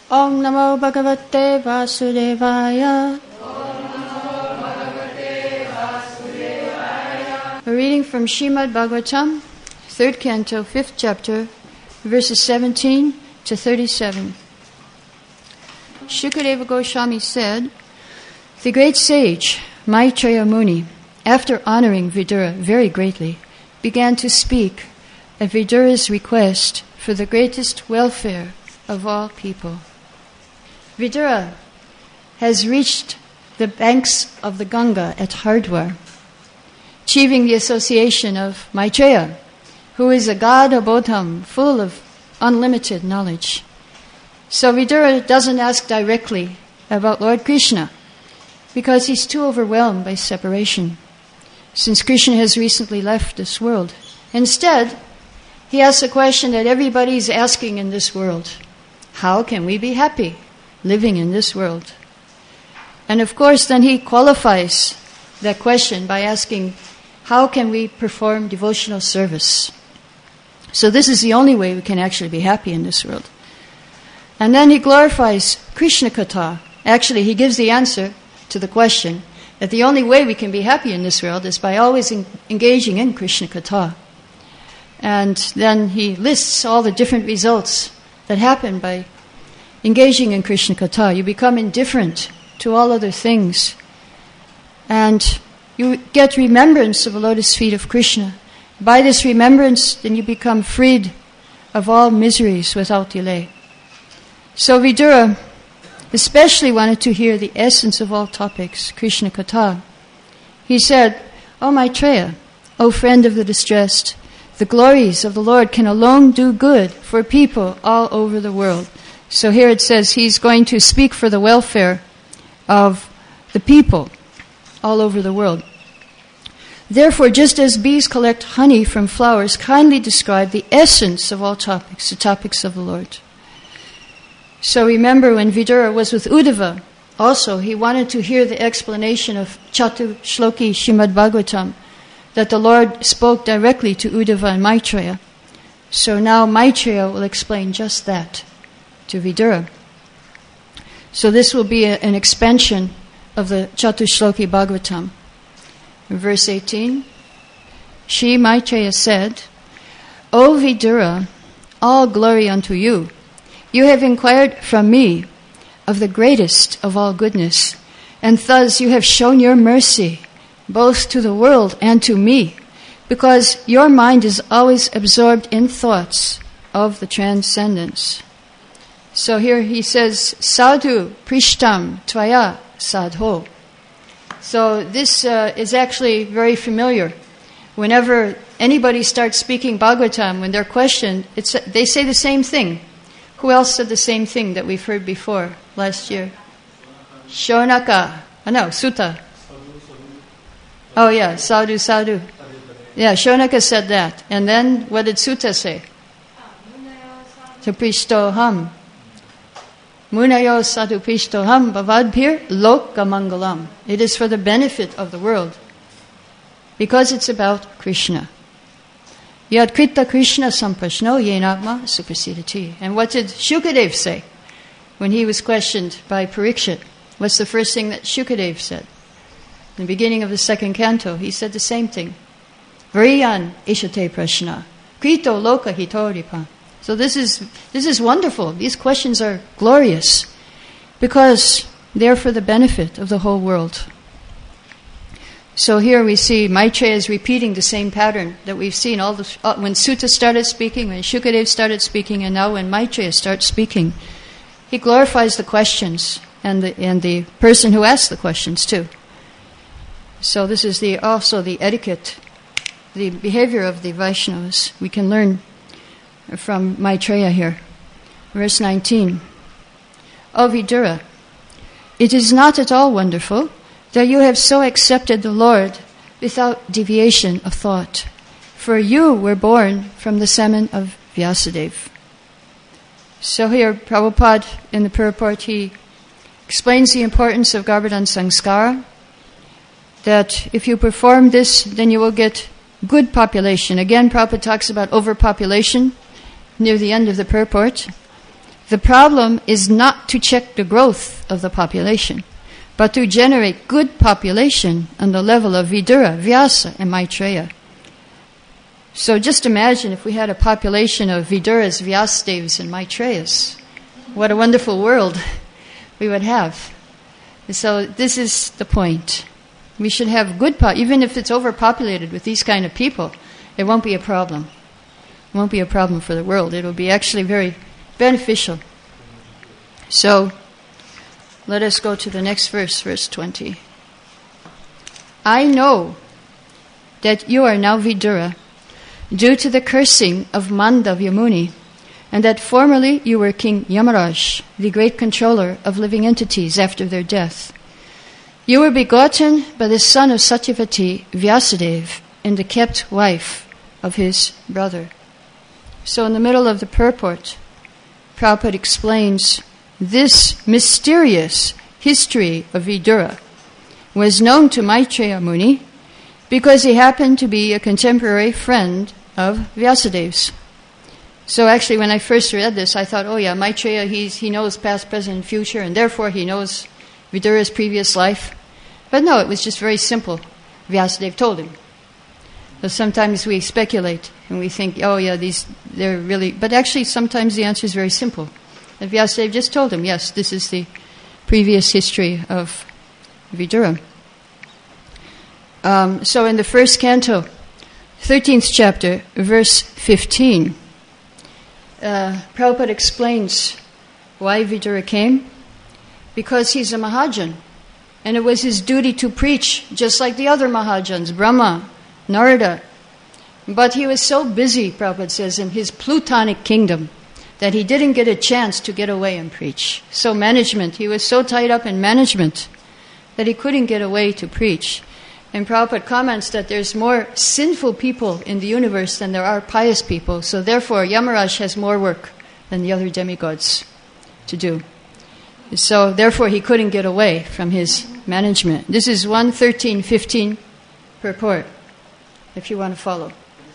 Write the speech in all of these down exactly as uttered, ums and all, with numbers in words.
Om Namo Bhagavate Vasudevaya. A reading from Srimad Bhagavatam, third canto, fifth chapter, verses seventeen to thirty-seven. Shukadeva Goswami said, the great sage, Maitreya Muni, after honoring Vidura very greatly, began to speak at Vidura's request for the greatest welfare of all people. Vidura has reached the banks of the Ganga at Hardwar, achieving the association of Maitreya, who is a god of Bodham, full of unlimited knowledge. So Vidura doesn't ask directly about Lord Krishna, because he's too overwhelmed by separation, since Krishna has recently left this world. Instead, he asks a question that everybody's asking in this world. How can we be happy living in this world? And of course, then he qualifies that question by asking, how can we perform devotional service? So this is the only way we can actually be happy in this world. And then he glorifies Krishna Katha. Actually, he gives the answer to the question that the only way we can be happy in this world is by always en- engaging in Krishna Katha. And then he lists all the different results that happen by engaging in Krishna Katha. You become indifferent to all other things. And you get remembrance of the lotus feet of Krishna. By this remembrance, then you become freed of all miseries without delay. So Vidura especially wanted to hear the essence of all topics, Krishna Katha. He said, O Maitreya, O friend of the distressed, the glories of the Lord can alone do good for people all over the world. So here it says he's going to speak for the welfare of the people all over the world. Therefore, just as bees collect honey from flowers, kindly describe the essence of all topics, the topics of the Lord. So remember when Vidura was with Uddhava, also he wanted to hear the explanation of Chatu Shloki Srimad Bhagavatam, that the Lord spoke directly to Uddhava and Maitreya. So now Maitreya will explain just that to Vidura. So this will be a, an expansion of the Chatu Shloki Bhagavatam. In verse eighteen, Shri Maitreya said, O Vidura, all glory unto you. You have inquired from me of the greatest of all goodness, and thus you have shown your mercy both to the world and to me, because your mind is always absorbed in thoughts of the transcendence. So here he says, Sadhu Prishtam Tvaya Sadho. So this uh, is actually very familiar. Whenever anybody starts speaking Bhagavatam, when they're questioned, it's, they say the same thing. Who else said the same thing that we've heard before last year? Shonaka. Oh no, Sutta. Oh yeah, Sadhu, Sadhu. Yeah, Shonaka said that. And then what did Sutta say? Saprishtoham. Munayo sadhu prishtoham bhavadbhir loka mangalam. It is for the benefit of the world. Because it's about Krishna. Yad krita Krishna samprashno yenagma suprasidati. And what did Shukadev say when he was questioned by Parikshit? What's the first thing that Shukadev said? In the beginning of the second canto, he said the same thing. Vriyan ishate prashna. Krito loka hitoripa. So this is this is wonderful. These questions are glorious because they're for the benefit of the whole world. So here we see Maitreya is repeating the same pattern that we've seen all the, uh, when Sutta started speaking, when Shukadev started speaking, and now when Maitreya starts speaking. He glorifies the questions and the and the person who asked the questions too. So this is the also the etiquette, the behavior of the Vaishnavas. We can learn from Maitreya here. Verse nineteen. O Vidura, it is not at all wonderful that you have so accepted the Lord without deviation of thought. For you were born from the semen of Vyasadeva. So here, Prabhupada, in the purport, he explains the importance of Garbhadan Sanskara, that if you perform this, then you will get good population. Again, Prabhupada talks about overpopulation near the end of the purport. The problem is not to check the growth of the population, but to generate good population on the level of Vidura, Vyasa, and Maitreya. So just imagine if we had a population of Viduras, Vyasadevas, and Maitreyas. What a wonderful world we would have. So this is the point. We should have good, po- even if it's overpopulated with these kind of people, it won't be a problem. It won't be a problem for the world. It will be actually very beneficial. So, let us go to the next verse, verse twenty. I know that you are now Vidura, due to the cursing of Mandavya Muni, and that formerly you were King Yamaraj, the great controller of living entities after their death. You were begotten by the son of Satyavati, Vyasadeva, and the kept wife of his brother. So in the middle of the purport, Prabhupada explains this mysterious history of Vidura was known to Maitreya Muni because he happened to be a contemporary friend of Vyasadev's. So actually when I first read this, I thought, oh yeah, Maitreya, he's, he knows past, present, and future, and therefore he knows Vidura's previous life. But no, it was just very simple. Vyasadeva told him. So sometimes we speculate and we think, oh yeah, these, they're really, but actually sometimes the answer is very simple. And Vyasadeva just told him, yes, this is the previous history of Vidura. Um, so in the first canto, thirteenth chapter, verse fifteen, uh, Prabhupada explains why Vidura came. Because he's a Mahajan, and it was his duty to preach, just like the other Mahajans, Brahma, Narada. But he was so busy, Prabhupada says, in his plutonic kingdom, that he didn't get a chance to get away and preach. So management, he was so tied up in management that he couldn't get away to preach. And Prabhupada comments that there's more sinful people in the universe than there are pious people. So therefore, Yamaraj has more work than the other demigods to do. So therefore, he couldn't get away from his management. This is one thirteen fifteen purport, if you want to follow.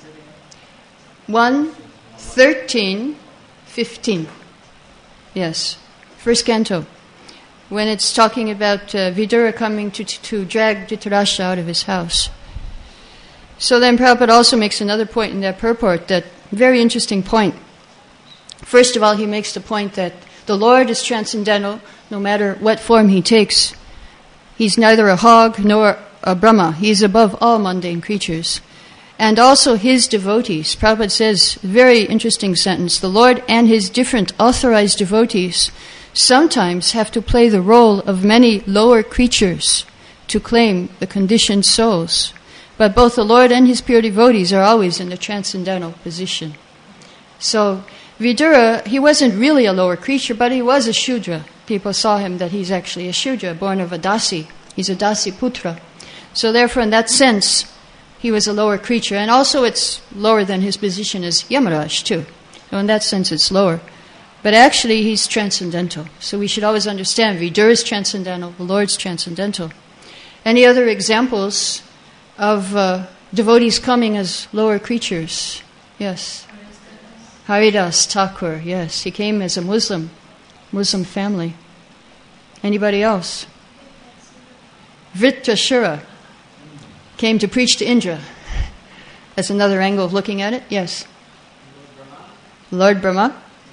one thirteen fifteen. Yes, first canto. When it's talking about uh, Vidura coming to, to, to drag Dhritarashtra out of his house. So then Prabhupada also makes another point in that purport, that very interesting point. First of all, he makes the point that the Lord is transcendental no matter what form he takes. He's neither a hog nor a Brahma. He's above all mundane creatures. And also his devotees. Prabhupada says, very interesting sentence, the Lord and his different authorized devotees sometimes have to play the role of many lower creatures to claim the conditioned souls. But both the Lord and his pure devotees are always in the transcendental position. So Vidura, he wasn't really a lower creature, but he was a Shudra. People saw him that he's actually a Shudra, born of a Dasi. He's a Dasi Putra. So therefore, in that sense, he was a lower creature. And also it's lower than his position as Yamaraj, too. So in that sense, it's lower. But actually, he's transcendental. So we should always understand Vidura is transcendental, the Lord's transcendental. Any other examples of uh, devotees coming as lower creatures? Yes. Haridas Thakur, yes. He came as a Muslim, Muslim family. Anybody else? Vritrashura came to preach to Indra. That's another angle of looking at it. Yes. Lord Brahma.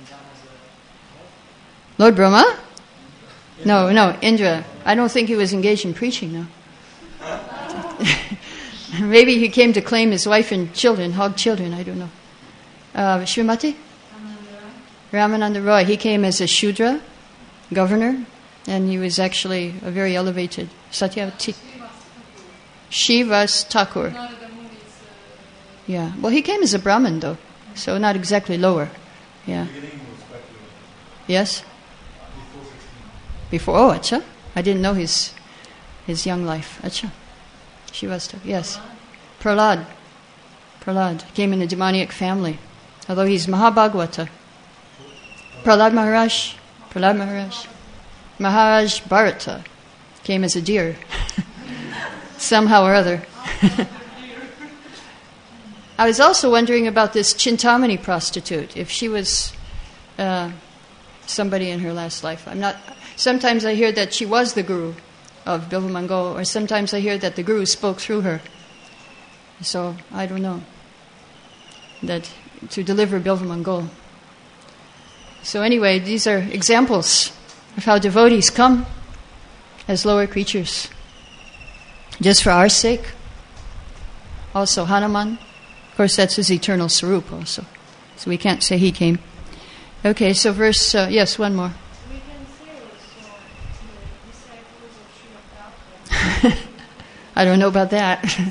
Lord Brahma? No, no, Indra. I don't think he was engaged in preaching, no. Maybe he came to claim his wife and children, hog children, I don't know. Uh, Srimati? Ramananda Roy. He came as a Shudra, governor, and he was actually a very elevated Satyavati. Shivas Thakur. Yeah. Well, he came as a Brahmin, though, so not exactly lower. Yeah. Yes? Before, oh, acha. I didn't know his his young life. Acha. Shivas Thakur. Yes. Prahlad. Prahlad came in a demoniac family, although he's Mahabhagavata. Prahlad Maharaj. Prahlad Maharaj. Maharaj Bharata came as a deer. Somehow or other. I was also wondering about this Chintamani prostitute, if she was uh, somebody in her last life. I'm not. Sometimes I hear that she was the guru of Bilva Mongol, or sometimes I hear that the guru spoke through her. So I don't know. That to deliver Bilva Mongol. So anyway, these are examples of how devotees come as lower creatures, just for our sake. Also Hanuman, of course, that's his eternal Sarup also. So we can't say he came. Okay, so verse, uh, yes, one more. We can say also the disciples of Srila Prabhupada. I don't know about that. Very,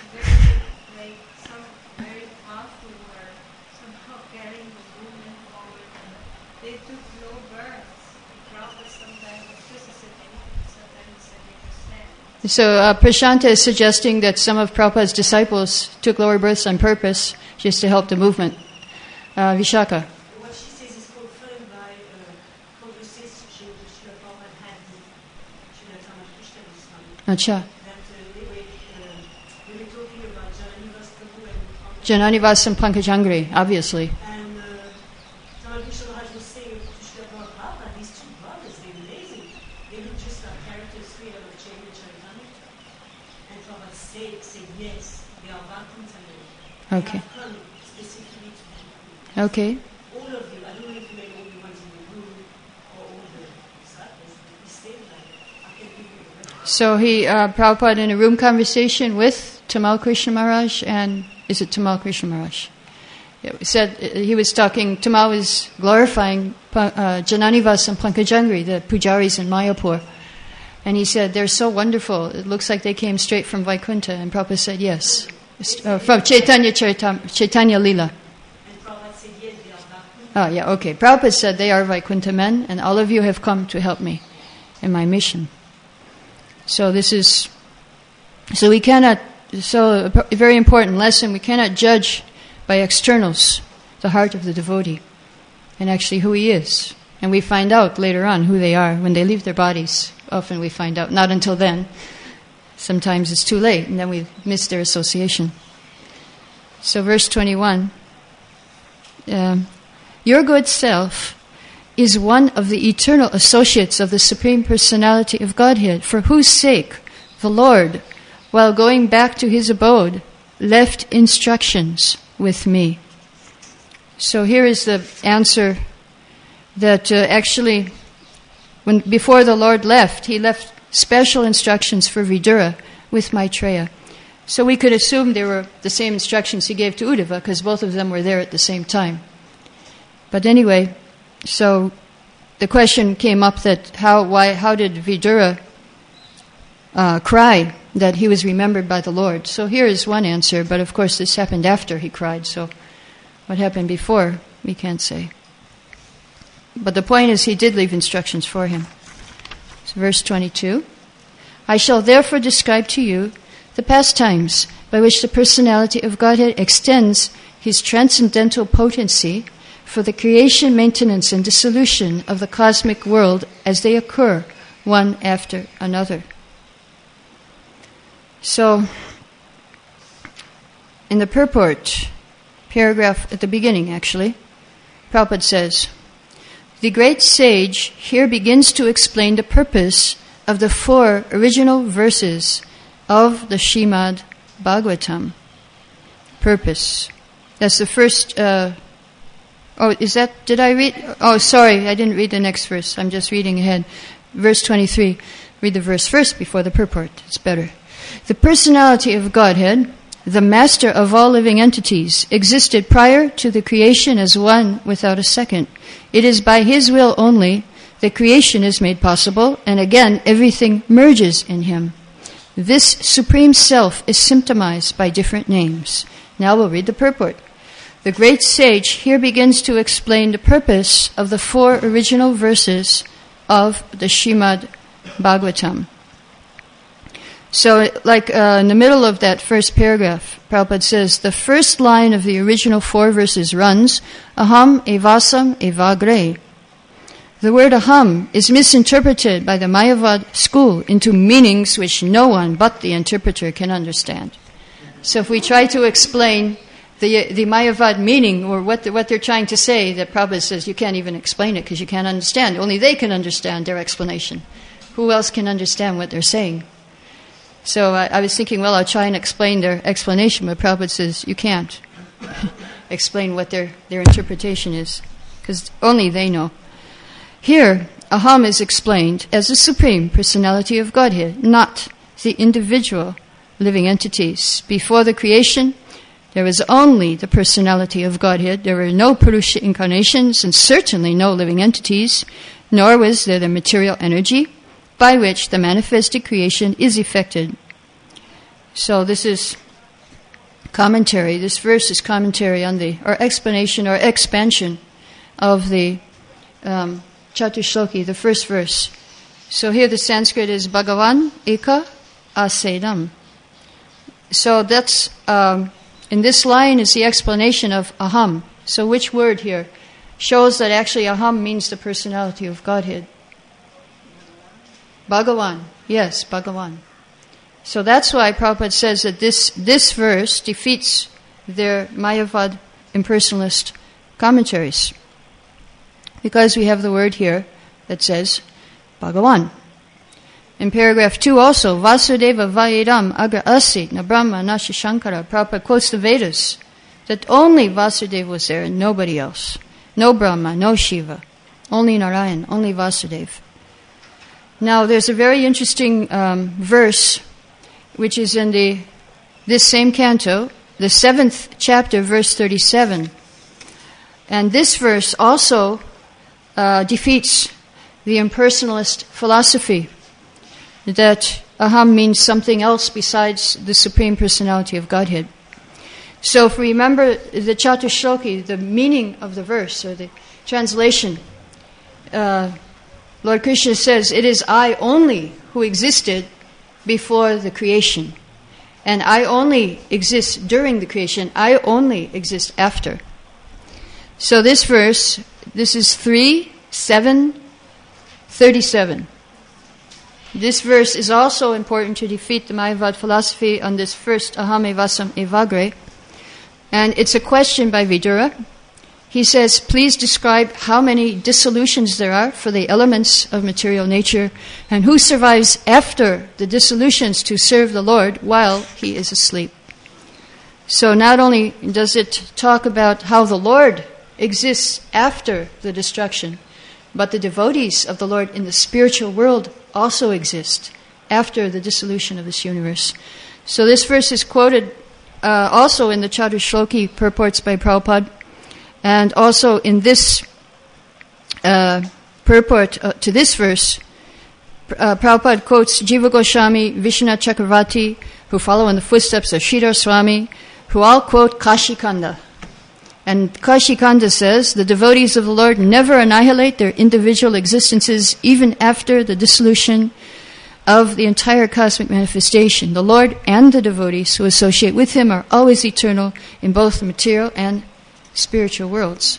like, some very powerful were somehow carrying the movement forward. And they took low births. Prabhupada sometimes just said anything, sometimes said they just stand. So uh, Prashanta is suggesting that some of Prabhupada's disciples took lower births on purpose just to help the movement. Uh, Vishaka. What she says is confirmed by uh, conversation that Srila Prabhupada had with Srila Tamas Krishna Goswami. Acha. That uh, they, were, uh, they were talking about Jananivas Prabhu and Jananivas and Pankajangri, obviously. And uh, Tamas Krishna Maharaj was saying to Srila Prabhupada, these two brothers, they're amazing. They look just like characters straight out of Chaitanya Charitamrita. And Prabhupada said, said yes, they are Vakuntana. Okay. They have come specifically to be. Okay. All of you, I don't know if you made all the ones in the room or all the disciples, but he said that I can give you the reference. So he, uh, Prabhupada in a room conversation with Tamal Krishna Maharaj, and is it Tamal Krishna Maharaj? Yeah, said uh, he was talking, Tamal was glorifying uh, Jananivas and Pankajangri, the pujaris in Mayapur. And he said, they're so wonderful, it looks like they came straight from Vaikuntha. And Prabhupada said, yes, uh, from Chaitanya Charitam, Chaitanya Lila. And Prabhupada said, yes, they are Vakuntha. Oh, yeah, okay. Prabhupada said they are Vaikuntha men, and all of you have come to help me in my mission. So this is, so we cannot, so a very important lesson, we cannot judge by externals the heart of the devotee and actually who he is. And we find out later on who they are when they leave their bodies. Often we find out, not until then. Sometimes it's too late, and then we miss their association. So verse twenty-one, um, your good self is one of the eternal associates of the Supreme Personality of Godhead, for whose sake the Lord, while going back to his abode, left instructions with me. So here is the answer that uh, actually, when before the Lord left, he left special instructions for Vidura with Maitreya. So we could assume they were the same instructions he gave to Uddhava, because both of them were there at the same time. But anyway, so the question came up that how why how did Vidura uh, cry that he was remembered by the Lord? So here is one answer, but of course this happened after he cried, so what happened before, we can't say. But the point is he did leave instructions for him. So verse twenty-two, I shall therefore describe to you the pastimes by which the personality of Godhead extends his transcendental potency for the creation, maintenance, and dissolution of the cosmic world as they occur one after another. So, in the purport, paragraph at the beginning actually, Prabhupada says, the great sage here begins to explain the purpose of the four original verses of the Srimad Bhagavatam. Purpose. That's the first... Uh, oh, is that... Did I read... Oh, sorry, I didn't read the next verse. I'm just reading ahead. Verse twenty-three. Read the verse first before the purport. It's better. The personality of Godhead, the master of all living entities, existed prior to the creation as one without a second. It is by his will only that creation is made possible, and again everything merges in him. This supreme self is symptomized by different names. Now we'll read the purport. The great sage here begins to explain the purpose of the four original verses of the Srimad Bhagavatam. So, like uh, in the middle of that first paragraph, Prabhupada says, the first line of the original four verses runs, Aham evasam evagre. The word aham is misinterpreted by the Mayavad school into meanings which no one but the interpreter can understand. So if we try to explain the the Mayavad meaning, or what the, what they're trying to say, that Prabhupada says you can't even explain it because you can't understand. Only they can understand their explanation. Who else can understand what they're saying? So I, I was thinking, well, I'll try and explain their explanation, but Prabhupada says you can't explain what their, their interpretation is, because only they know. Here, Aham is explained as the Supreme Personality of Godhead, not the individual living entities. Before the creation, there was only the personality of Godhead. There were no Purusha incarnations and certainly no living entities, nor was there the material energy by which the manifested creation is effected. So this is commentary. This verse is commentary on the, or explanation or expansion of the um, Chatushloki, the first verse. So here the Sanskrit is Bhagavan Eka Asedam. So that's, um, in this line is the explanation of Aham. So which word here shows that actually Aham means the personality of Godhead? Bhagavan. Yes, Bhagavan. So that's why Prabhupada says that this, this verse defeats their Mayavad impersonalist commentaries. Because we have the word here that says Bhagavan. In paragraph two also, Vasudeva Vayedam Agra Asi Na Brahma Na Shankara. Prabhupada quotes the Vedas that only Vasudeva was there and nobody else. No Brahma, no Shiva. Only Narayan, only Vasudeva. Now, there's a very interesting um, verse, which is in the this same canto, the seventh chapter, verse thirty-seven. And this verse also uh, defeats the impersonalist philosophy that Aham means something else besides the Supreme Personality of Godhead. So if we remember the Chatushloki, the meaning of the verse, or the translation, uh, Lord Krishna says, it is I only who existed before the creation. And I only exist during the creation. I only exist after. So this verse, this is three, seven, thirty-seven. This verse is also important to defeat the Mayavad philosophy on this first Aham Evasam Evagre. And it's a question by Vidura. He says, please describe how many dissolutions there are for the elements of material nature, and who survives after the dissolutions to serve the Lord while he is asleep. So not only does it talk about how the Lord exists after the destruction, but the devotees of the Lord in the spiritual world also exist after the dissolution of this universe. So this verse is quoted uh, also in the Chatushloki purports by Prabhupada. And also in this uh, purport uh, to this verse, uh, Prabhupada quotes Jiva Goswami, Vishwanath Chakravarti, who follow in the footsteps of Sridhar Swami, who all quote Kashikanda. And Kashikanda says, the devotees of the Lord never annihilate their individual existences even after the dissolution of the entire cosmic manifestation. The Lord and the devotees who associate with him are always eternal in both the material and spiritual worlds.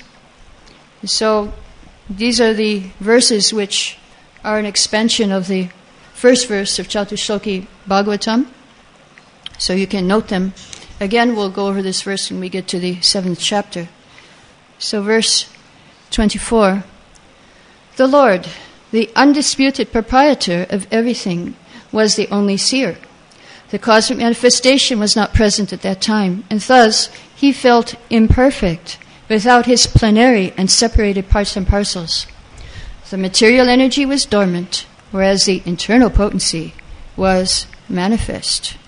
So these are the verses which are an expansion of the first verse of Chatushloki Bhagavatam. So you can note them. Again, we'll go over this verse when we get to the seventh chapter. So verse twenty-four. The Lord, the undisputed proprietor of everything, was the only seer. The cosmic manifestation was not present at that time, and thus he felt imperfect without his plenary and separated parts and parcels. The material energy was dormant, whereas the internal potency was manifest.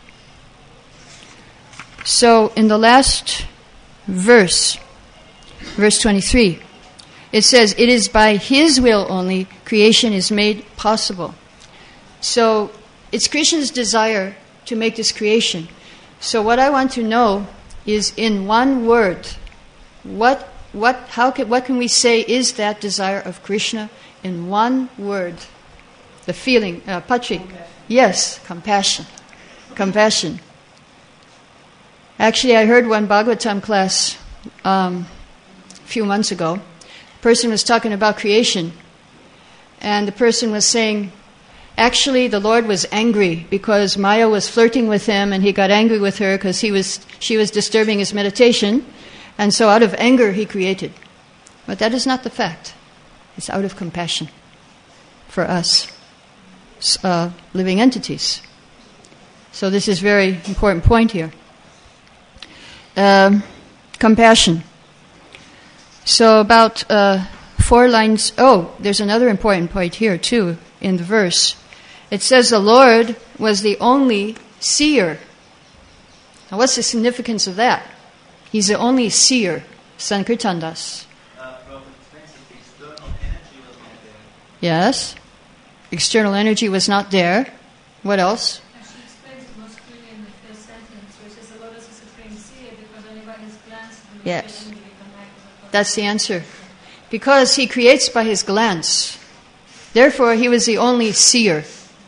So in the last verse, verse twenty-three, it says, it is by his will only creation is made possible. So it's Krishna's desire to make this creation. So what I want to know is in one word, what what how can what can we say is that desire of Krishna in one word? The feeling, uh, Patrik. Yes, compassion. Compassion. Actually, I heard one Bhagavatam class um, a few months ago. A person was talking about creation, and the person was saying, Actually, the Lord was angry because Maya was flirting with him, and he got angry with her because he was she was disturbing his meditation, and so out of anger he created. But that is not the fact. It's out of compassion for us, uh, living entities. So this is a very important point here. Um, compassion. So about uh, four lines. Oh, there's another important point here too in the verse. It says the Lord was the only seer. Now what's the significance of that? He's the only seer. Sankirtan Das. Uh, external energy was not there. Yes. External energy was not there. What else? And she explains it most clearly in the fifth sentence, which is the Lord is the supreme seer because only by his glance can the Yes. energy become active. That's the answer. Because he creates by his glance. Therefore, he was the only seer.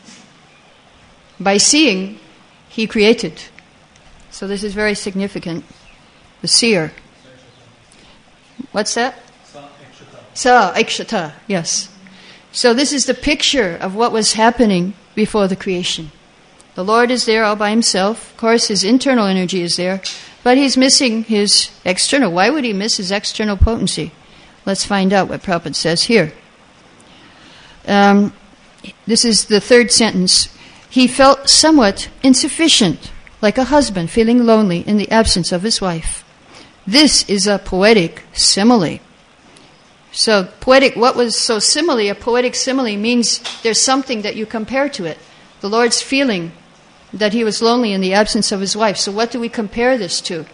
By seeing, he created. So this is very significant. The seer. What's that? Sa Ikshata, yes. So this is the picture of what was happening before the creation. The Lord is there all by himself. Of course, his internal energy is there, but he's missing his external. Why would he miss his external potency? Let's find out what Prabhupada says here. Um, this is the third sentence. He felt somewhat insufficient, like a husband feeling lonely in the absence of his wife. This is a poetic simile. So poetic, what was so simile? A poetic simile means there's something that you compare to it. The Lord's feeling that he was lonely in the absence of his wife. So what do we compare this to?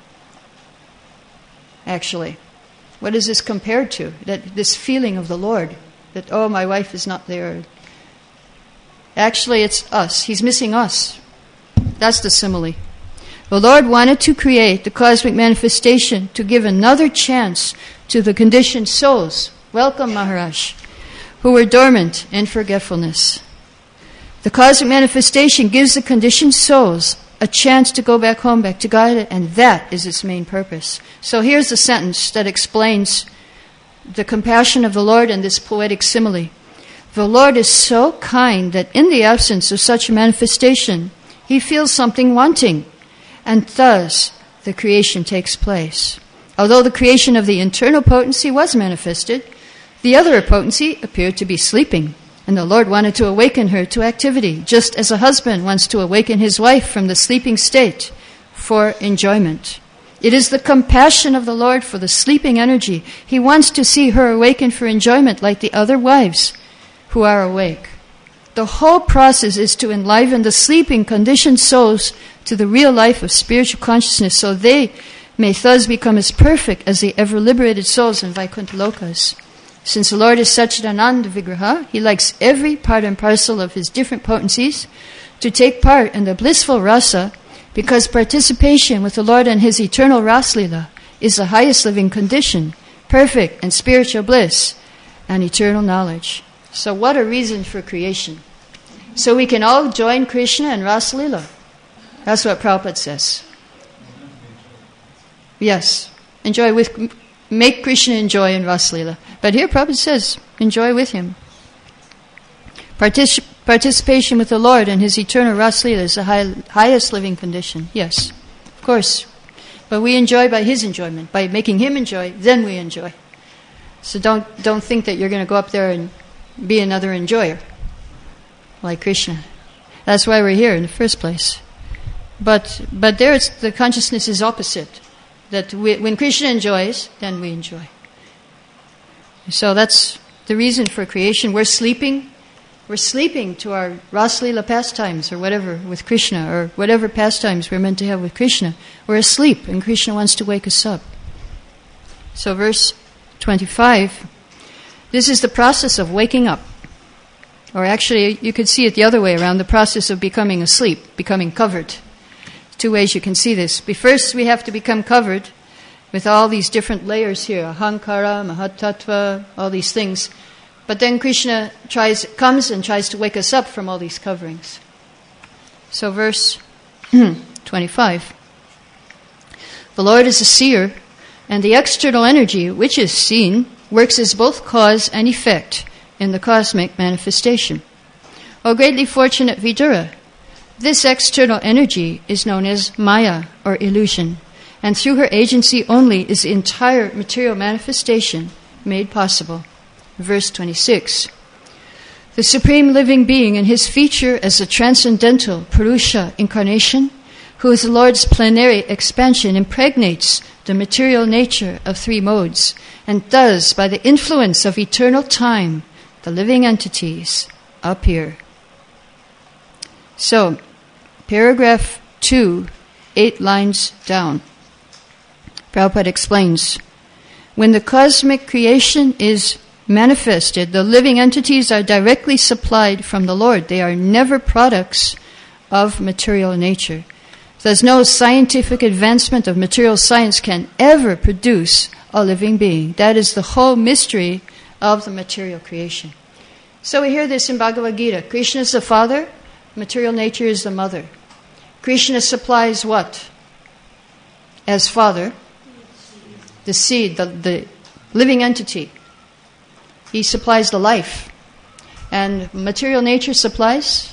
Actually, what is this compared to? That this feeling of the Lord, that, oh, my wife is not there. Actually, it's us. He's missing us. That's the simile. The Lord wanted to create the cosmic manifestation to give another chance to the conditioned souls. Welcome, Maharaj, who were dormant in forgetfulness. The cosmic manifestation gives the conditioned souls a chance to go back home, back to God, and that is its main purpose. So here's the sentence that explains the compassion of the Lord and this poetic simile. The Lord is so kind that in the absence of such a manifestation, he feels something wanting, and thus the creation takes place. Although the creation of the internal potency was manifested, the other potency appeared to be sleeping, and the Lord wanted to awaken her to activity, just as a husband wants to awaken his wife from the sleeping state for enjoyment. It is the compassion of the Lord for the sleeping energy. He wants to see her awaken for enjoyment like the other wives who are awake. The whole process is to enliven the sleeping, conditioned souls to the real life of spiritual consciousness, so they may thus become as perfect as the ever-liberated souls in Vaikuntha Lokas. Since the Lord is Satchidananda Vigraha, he likes every part and parcel of his different potencies to take part in the blissful rasa, because participation with the Lord and his eternal Raslila is the highest living condition, perfect and spiritual bliss, and eternal knowledge. So what a reason for creation. So we can all join Krishna and Raslila. That's what Prabhupada says. Yes, enjoy with, make Krishna enjoy in Raslila. But here Prabhupada says, enjoy with him. Partic- participation with the Lord and his eternal Raslila is the high, highest living condition. Yes, of course. But we enjoy by his enjoyment. By making him enjoy, then we enjoy. So don't don't think that you're going to go up there and be another enjoyer like Krishna. That's why we're here in the first place. But but there it's, the consciousness is opposite. That we, when Krishna enjoys, then we enjoy. So that's the reason for creation. We're sleeping. We're sleeping to our Raslila pastimes or whatever with Krishna, or whatever pastimes we're meant to have with Krishna. We're asleep and Krishna wants to wake us up. So verse twenty-five, this is the process of waking up. Or actually, you could see it the other way around, the process of becoming asleep, becoming covered. Two ways you can see this. First, we have to become covered with all these different layers here, ahankara, mahatattva, all these things. But then Krishna tries, comes and tries to wake us up from all these coverings. So verse twenty-five. The Lord is a seer, and the external energy, which is seen, works as both cause and effect in the cosmic manifestation. O greatly fortunate Vidura, this external energy is known as Maya, or illusion, and through her agency only is the entire material manifestation made possible. Verse twenty-six. The Supreme Living Being in his feature as the transcendental Purusha incarnation, who is the Lord's plenary expansion, impregnates the material nature of three modes, and does, by the influence of eternal time, the living entities appear. So, paragraph two, eight lines down. Prabhupada explains, when the cosmic creation is manifested, the living entities are directly supplied from the Lord. They are never products of material nature. Thus, no scientific advancement of material science can ever produce a living being. That is the whole mystery of the material creation. So we hear this in Bhagavad Gita. Krishna is the father, material nature is the mother. Krishna supplies what? As father, the seed, the, the living entity. He supplies the life. And material nature supplies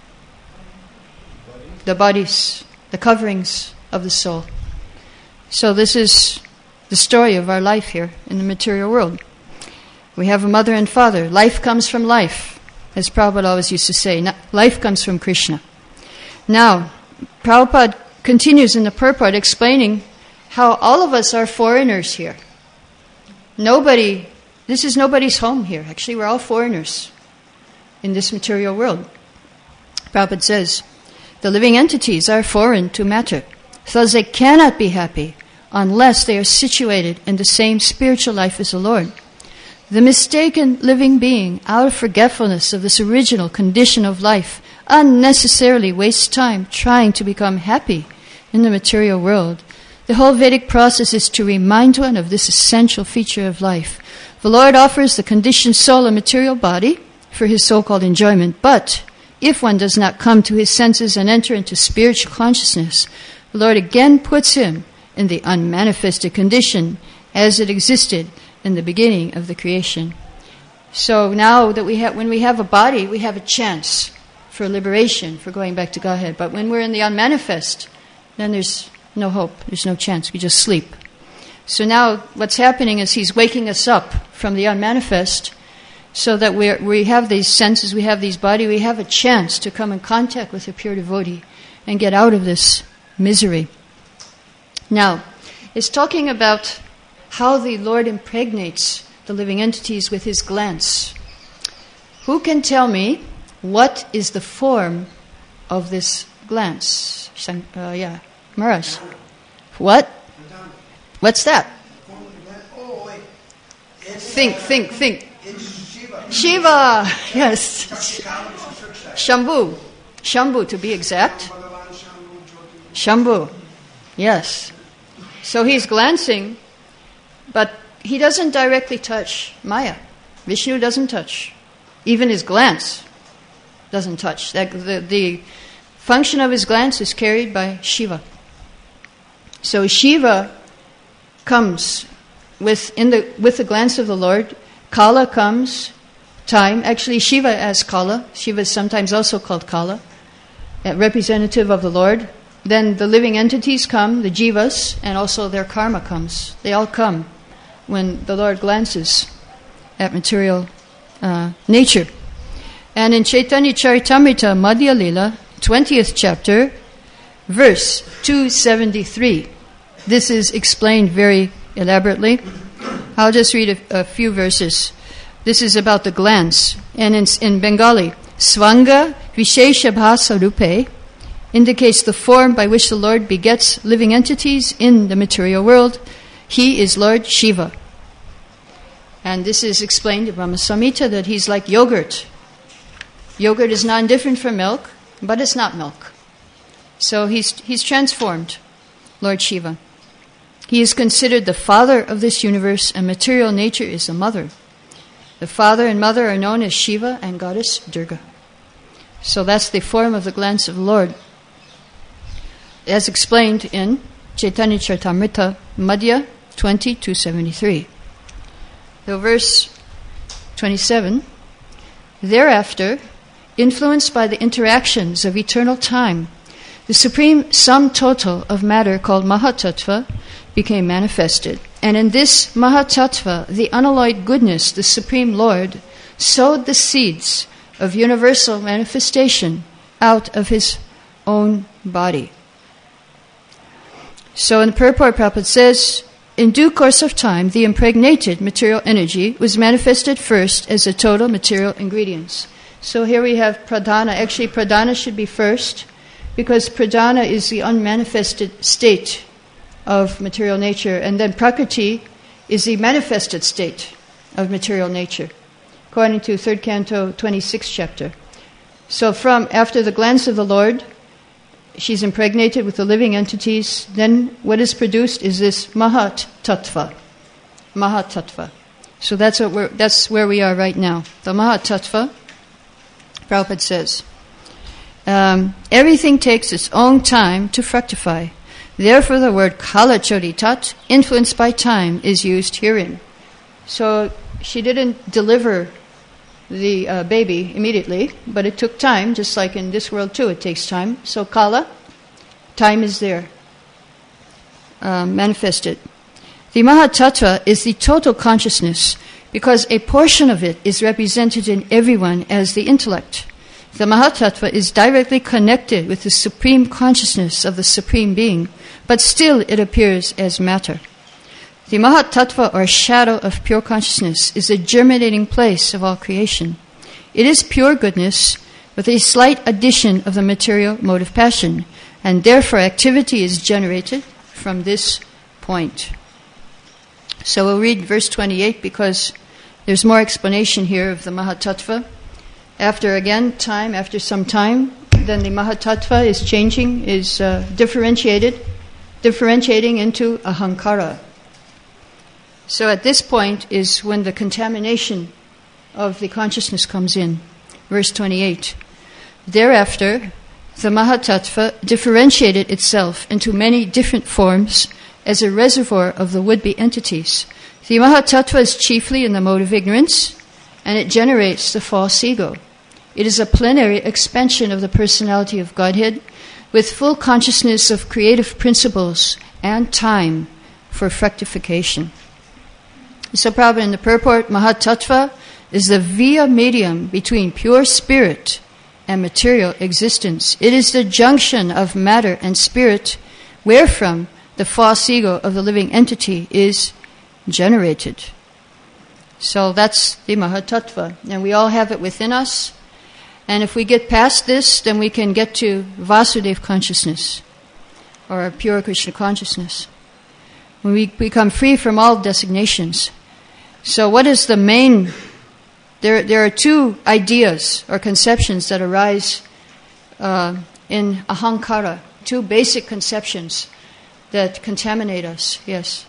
the bodies, the coverings of the soul. So this is the story of our life here in the material world. We have a mother and father. Life comes from life, as Prabhupada always used to say. Life comes from Krishna. Now, Prabhupada continues in the purport explaining how all of us are foreigners here. Nobody, this is nobody's home here. Actually, we're all foreigners in this material world. Prabhupada says, the living entities are foreign to matter. Thus they cannot be happy unless they are situated in the same spiritual life as the Lord. The mistaken living being, out of forgetfulness of this original condition of life, unnecessarily wastes time trying to become happy in the material world. The whole Vedic process is to remind one of this essential feature of life. The Lord offers the conditioned soul a material body for his so-called enjoyment, but if one does not come to his senses and enter into spiritual consciousness, the Lord again puts him in the unmanifested condition as it existed in the beginning of the creation. So now that we have, when we have a body, we have a chance for liberation, for going back to Godhead. But when we're in the unmanifest, then there's no hope, there's no chance, we just sleep. So now what's happening is he's waking us up from the unmanifest so that we we have these senses, we have these body, we have a chance to come in contact with a pure devotee and get out of this misery. Now, it's talking about how the Lord impregnates the living entities with his glance. Who can tell me what is the form of this glance? Uh, yeah, Maharaj. What? What's that? Think, think, think. Shiva, yes. Shambhu. Shambhu, to be exact. Shambhu, yes. So he's glancing, but he doesn't directly touch Maya. Vishnu doesn't touch. Even his glance doesn't touch. That, the, the function of his glance is carried by Shiva. So Shiva comes with in the with the glance of the Lord. Kala comes, time. Actually, Shiva as Kala. Shiva is sometimes also called Kala, a representative of the Lord. Then the living entities come, the jivas, and also their karma comes. They all come when the Lord glances at material uh, nature. And in Chaitanya Charitamrita Madhya Lila, twentieth chapter, verse two seventy-three, this is explained very elaborately. I'll just read a, a few verses. This is about the glance. And in, in Bengali, Svanga Vishesha Bhasa Rupe indicates the form by which the Lord begets living entities in the material world. He is Lord Shiva. And this is explained in Brahma Samhita that he's like yogurt. Yogurt is not different from milk, but it's not milk. So he's he's transformed, Lord Shiva. He is considered the father of this universe, and material nature is the mother. The father and mother are known as Shiva and goddess Durga. So that's the form of the glance of the Lord, as explained in Chaitanya Charitamrita Madhya twenty-two seventy-three. So verse twenty-seven, thereafter, influenced by the interactions of eternal time, the supreme sum total of matter called Mahatattva became manifested. And in this Mahatattva, the unalloyed goodness, the Supreme Lord, sowed the seeds of universal manifestation out of his own body. So in the purport, Prabhupada says, in due course of time, the impregnated material energy was manifested first as the total material ingredients. So here we have pradhana. Actually, pradhana should be first, because pradhana is the unmanifested state of material nature, and then prakriti is the manifested state of material nature, according to third canto, twenty-sixth chapter. So from after the glance of the Lord, she's impregnated with the living entities. Then what is produced is this Mahat Tattva. Mahat Tattva. So that's what we're, that's where we are right now. The Mahat Tattva, Prabhupada says, um, everything takes its own time to fructify. Therefore the word Kalachoritat, influenced by time, is used herein. So she didn't deliver the uh, baby immediately, but it took time, just like in this world too, it takes time. So Kala, time is there, uh, manifested. The Mahatattva is the total consciousness, because a portion of it is represented in everyone as the intellect. The Mahatattva is directly connected with the supreme consciousness of the Supreme Being, but still it appears as matter. The Mahatattva, or shadow of pure consciousness, is the germinating place of all creation. It is pure goodness with a slight addition of the material mode of passion, and therefore activity is generated from this point. So we'll read verse twenty-eight because there's more explanation here of the Mahatattva. After again time, after some time, then the Mahatattva is changing, is uh, differentiated, differentiating into ahankara. So at this point is when the contamination of the consciousness comes in. Verse twenty-eight. Thereafter, the Mahatattva differentiated itself into many different forms as a reservoir of the would-be entities. The Mahatattva is chiefly in the mode of ignorance, and it generates the false ego. It is a plenary expansion of the personality of Godhead with full consciousness of creative principles and time for fructification. So Prabhupada in the purport, Mahatattva is the via medium between pure spirit and material existence. It is the junction of matter and spirit wherefrom the false ego of the living entity is generated. So that's the Mahatattva, and we all have it within us. And if we get past this, then we can get to Vasudeva consciousness, or pure Krishna consciousness, when we become free from all designations. So what is the main... There, there are two ideas or conceptions that arise uh, in ahankara, two basic conceptions that contaminate us. Yes?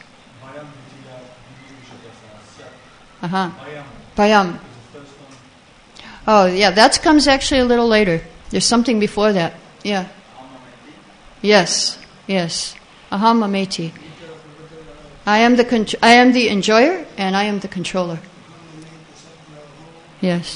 Uh-huh. Payam. Oh, yeah, that comes actually a little later. There's something before that. Yeah. Yes, yes. Aham mameti. I am the con- I am the enjoyer, and I am the controller. Yes.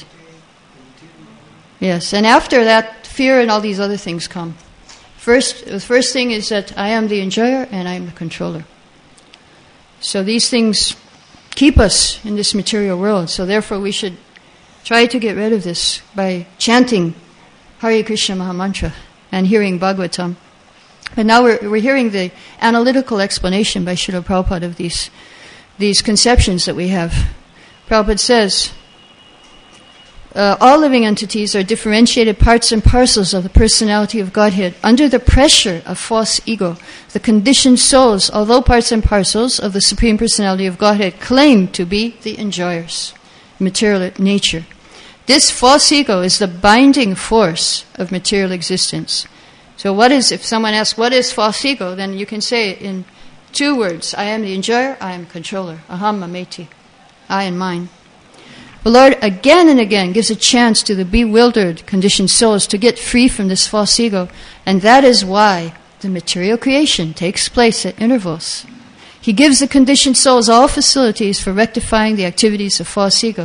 Yes, and after that, fear and all these other things come. First, the first thing is that I am the enjoyer, and I am the controller. So these things keep us in this material world. So therefore, we should try to get rid of this by chanting Hare Krishna Mahamantra and hearing Bhagavatam. But now we're, we're hearing the analytical explanation by Srila Prabhupada of these, these conceptions that we have. Prabhupada says, uh, all living entities are differentiated parts and parcels of the personality of Godhead. Under the pressure of false ego, the conditioned souls, although parts and parcels of the Supreme Personality of Godhead, claim to be the enjoyers, material nature. This false ego is the binding force of material existence. So what is, if someone asks, what is false ego? Then you can say it in two words. I am the enjoyer, I am controller. Aham mameti. I and mine. The Lord again and again gives a chance to the bewildered, conditioned souls to get free from this false ego. And that is why the material creation takes place at intervals. He gives the conditioned souls all facilities for rectifying the activities of false ego.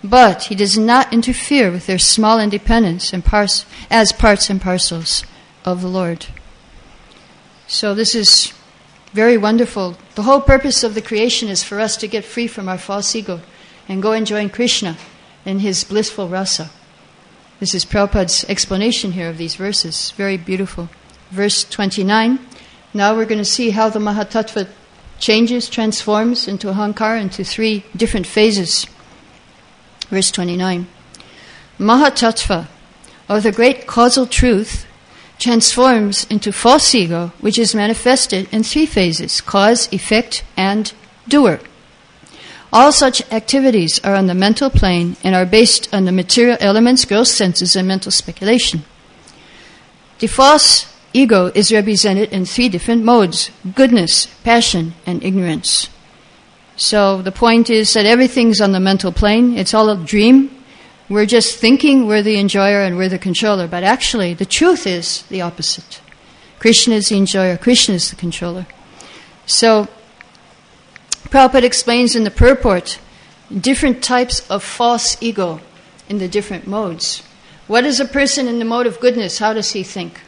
but he does not interfere with their small independence and pars- as parts and parcels of the Lord. So this is very wonderful. The whole purpose of the creation is for us to get free from our false ego and go and join Krishna in his blissful rasa. This is Prabhupada's explanation here of these verses. Very beautiful. Verse twenty-nine. Now we're going to see how the Mahatattva changes, transforms into Ahankara, into three different phases. Verse twenty-nine. Mahatattva, or the great causal truth, transforms into false ego, which is manifested in three phases: cause, effect, and doer. All such activities are on the mental plane and are based on the material elements, gross senses, and mental speculation. The false ego is represented in three different modes: goodness, passion, and ignorance. So the point is that everything's on the mental plane. It's all a dream. We're just thinking we're the enjoyer and we're the controller. But actually, the truth is the opposite. Krishna is the enjoyer. Krishna is the controller. So, Prabhupada explains in the purport different types of false ego in the different modes. What is a person in the mode of goodness? How does he think?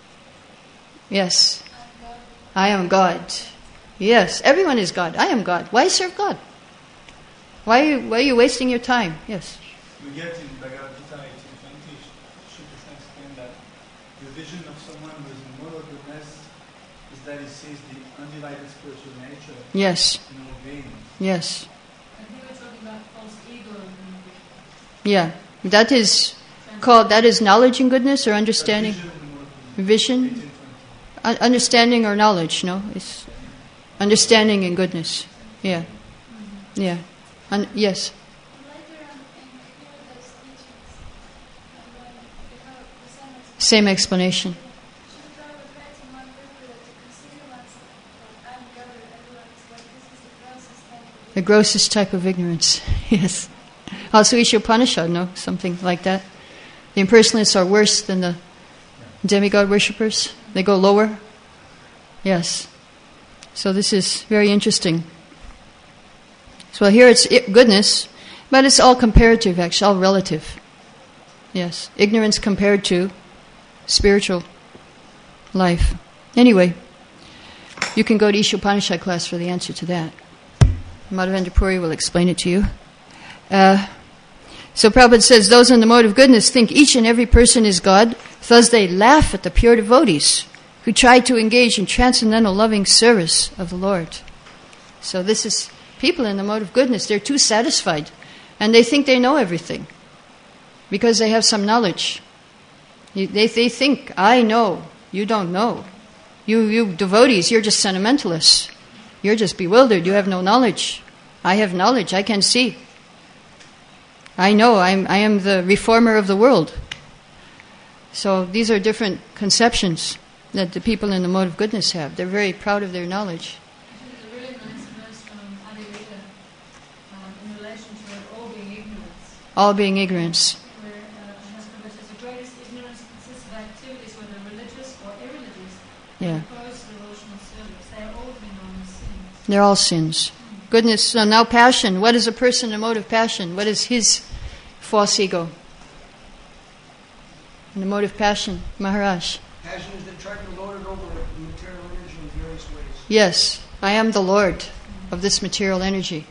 Yes. I am God. Yes, everyone is God. I am God. Why serve God? Why are you, why are you wasting your time? Yes. We get in Bhagavad Gita eighteen twenty, Shri Krishna explained that the vision of someone who is in moral goodness is that he sees the undivided spiritual nature Yes. in all beings. Yes. I think we're talking about false ego. Yeah. That is called, that is knowledge and goodness or understanding? Vision? Uh, understanding or knowledge, no? It's understanding and goodness. Yeah. Yeah. Un- yes. Same explanation. The grossest type of ignorance. Yes. Also Isha Upanishad, no? Something like that. The impersonalists are worse than the demigod worshippers. They go lower. Yes. So this is very interesting. So here it's goodness, but it's all comparative, actually, all relative. Yes. Ignorance compared to spiritual life. Anyway, you can go to Isha Upanishad class for the answer to that. Madhavendra Puri will explain it to you. Uh, so Prabhupada says, those in the mode of goodness think each and every person is God, thus they laugh at the pure devotees who try to engage in transcendental loving service of the Lord. So this is people in the mode of goodness. They're too satisfied, and they think they know everything because they have some knowledge. You, they, they think, I know, you don't know. You, you devotees, you're just sentimentalists. You're just bewildered. You have no knowledge. I have knowledge. I can see. I know. I'm, I am the reformer of the world. So these are different conceptions that the people in the mode of goodness have. They're very proud of their knowledge. There's a really nice verse from Advaita um, in relation to all being ignorance. All being ignorance. Where uh, Prabhupada says the greatest ignorance consists of activities, whether religious or irreligious, Yeah. opposed devotional service. They are all known as sins. They're all sins. Goodness. So now passion. What is a person in the mode of passion? What is his false ego? In the mode of passion, Maharaj. Passion is the trying to lord it over the material energy in various ways. Yes, I am the Lord of this material energy.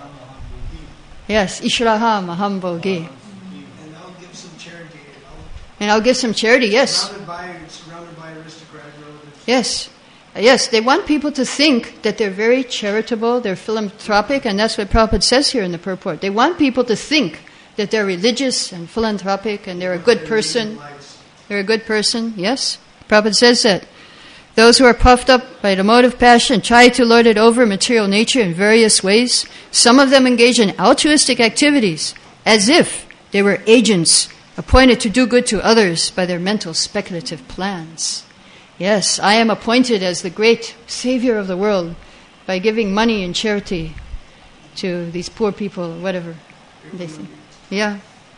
Yes, Ishraham Aham Bhogi. And I'll give some charity. I'll, And I'll give some charity, yes. surrounded by surrounded by aristocratic relatives. Yes. Yes, they want people to think that they're very charitable, they're philanthropic, and that's what Prabhupada says here in the purport. They want people to think that they're religious and philanthropic and they're a good person. They're a good person, yes. Prabhupada says that. Those who are puffed up by the mode of passion try to lord it over material nature in various ways. Some of them engage in altruistic activities as if they were agents appointed to do good to others by their mental speculative plans. Yes, I am appointed as the great savior of the world by giving money and charity to these poor people, or whatever they think. Yeah.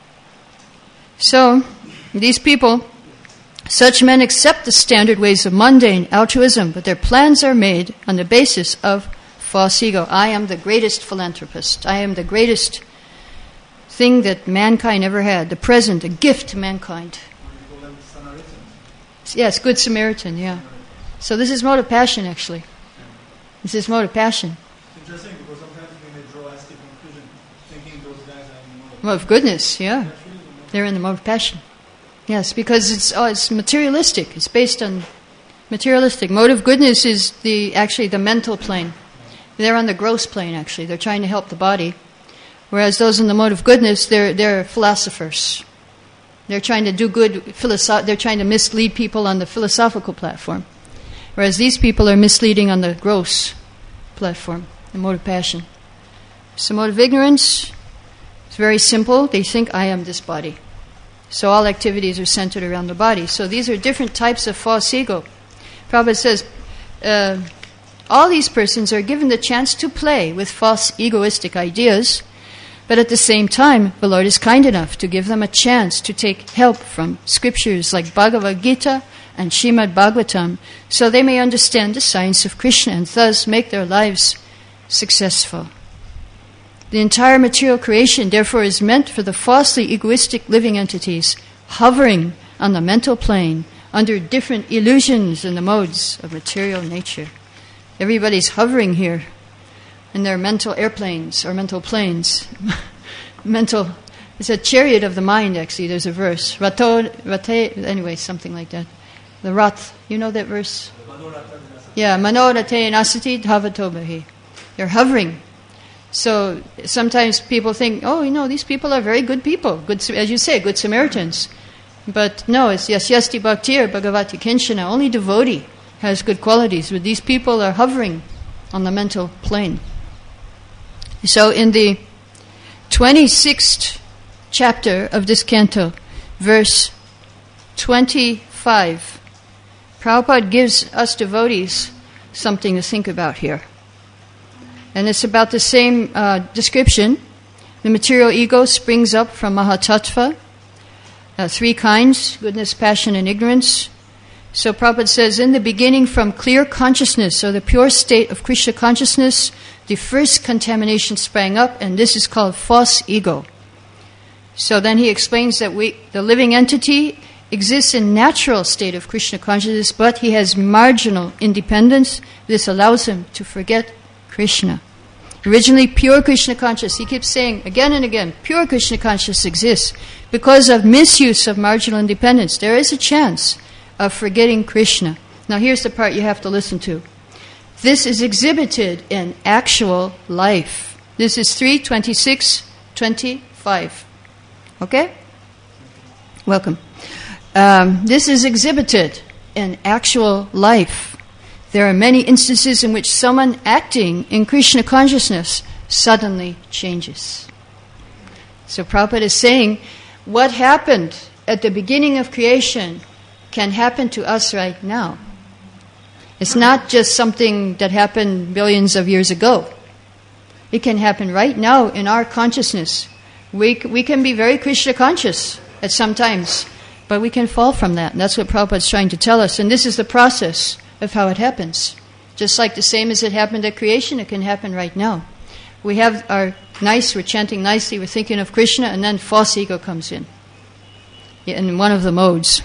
So, these people, such men accept the standard ways of mundane altruism, but their plans are made on the basis of false ego. I am the greatest philanthropist. I am the greatest thing that mankind ever had, the present, a gift to mankind. We call them Samaritans. Yes, Good Samaritan, yeah. So this is mode of passion, actually. This is mode of passion. It's interesting because sometimes we may draw hasty conclusion, thinking those guys are in the mode of Mode of goodness, yeah. That's really the mode. They're in the mode of passion. Yes, because it's oh, it's materialistic. It's based on materialistic. Mode of goodness is the actually the mental plane. They're on the gross plane, actually. They're trying to help the body. Whereas those in the mode of goodness, they're they're philosophers. They're trying to do good. Philosoph- they're trying to mislead people on the philosophical platform. Whereas these people are misleading on the gross platform, the mode of passion. So mode of ignorance, it's very simple. They think, I am this body. So all activities are centered around the body. So these are different types of false ego. Prabhupada says, uh, all these persons are given the chance to play with false egoistic ideas, but at the same time, the Lord is kind enough to give them a chance to take help from scriptures like Bhagavad Gita and Srimad Bhagavatam, so they may understand the science of Krishna and thus make their lives successful. The entire material creation, therefore, is meant for the falsely egoistic living entities hovering on the mental plane under different illusions and the modes of material nature. Everybody's hovering here in their mental airplanes or mental planes. mental, it's a chariot of the mind, actually. There's a verse. Rato, rate, anyway, something like that. The Rath, you know that verse? Yeah, Manorate nasati dhavatobahi. They're hovering. So sometimes people think, oh, you know, these people are very good people, good, as you say, good Samaritans. But no, it's yasyasti bhaktir bhagavati kinshana. Only devotee has good qualities, but these people are hovering on the mental plane. So in the twenty-sixth chapter of this canto, verse twenty-five, Prabhupada gives us devotees something to think about here. And it's about the same uh, description. The material ego springs up from Mahatattva, uh, three kinds, goodness, passion, and ignorance. So Prabhupada says, in the beginning from clear consciousness, or the pure state of Krishna consciousness, the first contamination sprang up, and this is called false ego. So then he explains that we, the living entity exists in natural state of Krishna consciousness, but he has marginal independence. This allows him to forget Krishna. Originally pure Krishna consciousness, he keeps saying again and again, pure Krishna consciousness exists. Because of misuse of marginal independence, there is a chance of forgetting Krishna. Now here's the part you have to listen to. This is exhibited in actual life. This is three twenty-six twenty-five. Okay? Welcome. Um, this is exhibited in actual life. There are many instances in which someone acting in Krishna consciousness suddenly changes. So Prabhupada is saying, what happened at the beginning of creation can happen to us right now. It's not just something that happened billions of years ago. It can happen right now in our consciousness. We, we can be very Krishna conscious at some times, but we can fall from that. And that's what Prabhupada is trying to tell us. And this is the process of how it happens. Just like the same as it happened at creation, it can happen right now. We have our nice, we're chanting nicely, we're thinking of Krishna, and then false ego comes in, in one of the modes.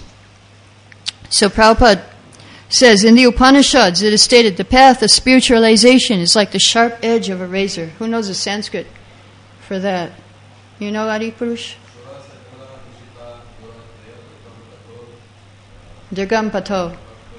So Prabhupada says, in the Upanishads it is stated, the path of spiritualization is like the sharp edge of a razor. Who knows the Sanskrit for that? You know Adi Purush? Durgam Pato.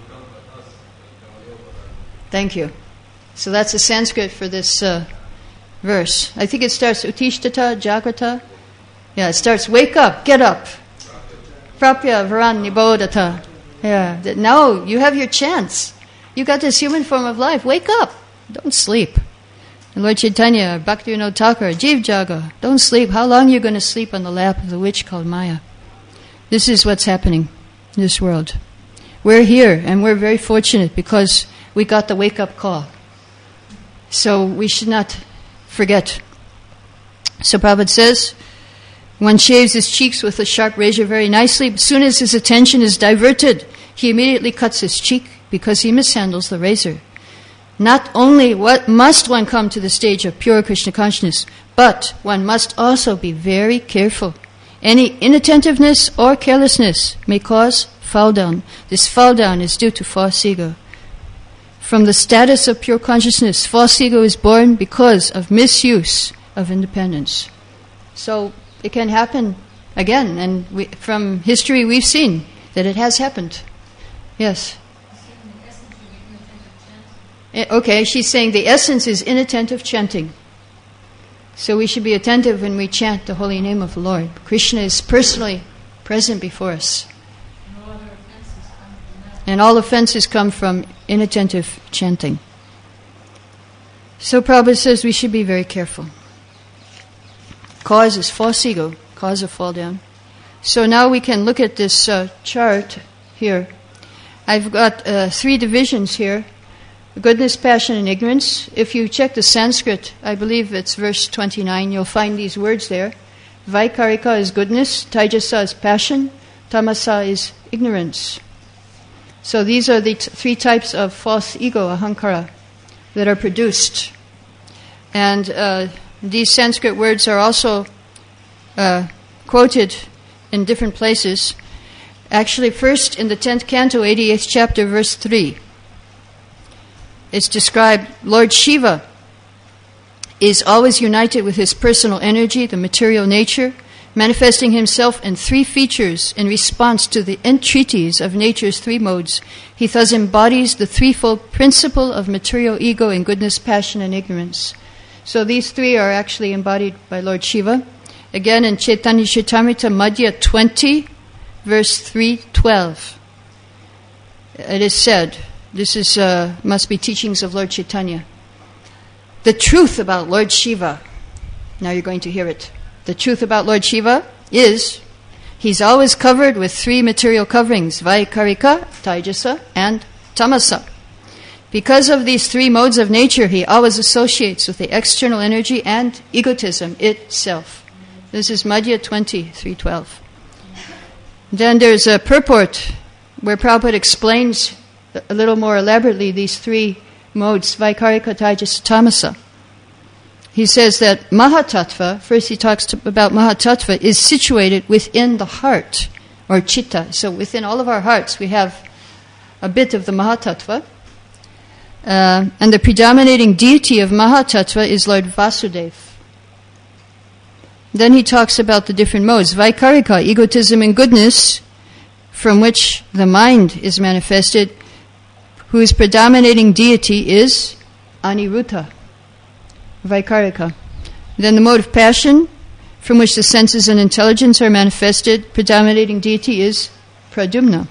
Thank you. So that's the Sanskrit for this uh, verse. I think it starts Utishtata, Jagrata. Yeah, it starts, wake up, get up. Prapya Varan Nibodhata. Yeah, that now you have your chance. You got this human form of life. Wake up. Don't sleep. And Lord Chaitanya, Bhaktivinoda Thakur, Jiv Jaga, don't sleep. How long are you going to sleep on the lap of the witch called Maya? This is what's happening in this world. We're here, and we're very fortunate because we got the wake-up call. So we should not forget. So Prabhupada says, one shaves his cheeks with a sharp razor very nicely. As soon as his attention is diverted, he immediately cuts his cheek because he mishandles the razor. not only what must one come to the stage of pure Krishna consciousness, but one must also be very careful. Any inattentiveness or carelessness may cause fall down. This fall down is due to false ego. From the status of pure consciousness, false ego is born because of misuse of independence. So it can happen again, and we, from history we've seen that it has happened. Yes? Okay, she's saying the essence is inattentive chanting. So we should be attentive when we chant the holy name of the Lord. Krishna is personally present before us. And all offenses come from inattentive chanting. So Prabhupada says we should be very careful. Cause is false ego, cause of fall down. So now we can look at this uh, chart here. I've got uh, three divisions here. Goodness, passion, and ignorance. If you check the Sanskrit, I believe it's verse twenty-nine, you'll find these words there. Vaikarika is goodness, Taijasa is passion, Tamasa is ignorance. So these are the t- three types of false ego, ahankara, that are produced. And uh, these Sanskrit words are also uh, quoted in different places. Actually, first in the tenth canto, eighty-eighth chapter, verse three. It's described, Lord Shiva is always united with his personal energy, the material nature, manifesting himself in three features in response to the entreaties of nature's three modes. He thus embodies the threefold principle of material ego in goodness, passion, and ignorance. So these three are actually embodied by Lord Shiva. Again, in Chaitanya Charitamrita Madhya twenty, verse three twelve, it is said, this is uh, must be teachings of Lord Chaitanya. The truth about Lord Shiva, now you're going to hear it. The truth about Lord Shiva is he's always covered with three material coverings, Vaikarika, Taijasa, and Tamasa. Because of these three modes of nature, he always associates with the external energy and egotism itself. This is Madhya twenty, three twelve. Then there's a purport where Prabhupada explains a little more elaborately these three modes, Vaikarika, Taijasa, Tamasa. He says that Mahatattva, first he talks to, about Mahatattva, is situated within the heart, or Chitta. So within all of our hearts we have a bit of the Mahatattva. Uh, and the predominating deity of Mahatattva is Lord Vasudeva. Then he talks about the different modes. Vaikarika, egotism and goodness, from which the mind is manifested, whose predominating deity is Aniruddha, Vaikarika. Then the mode of passion, from which the senses and intelligence are manifested, predominating deity is Pradyumna.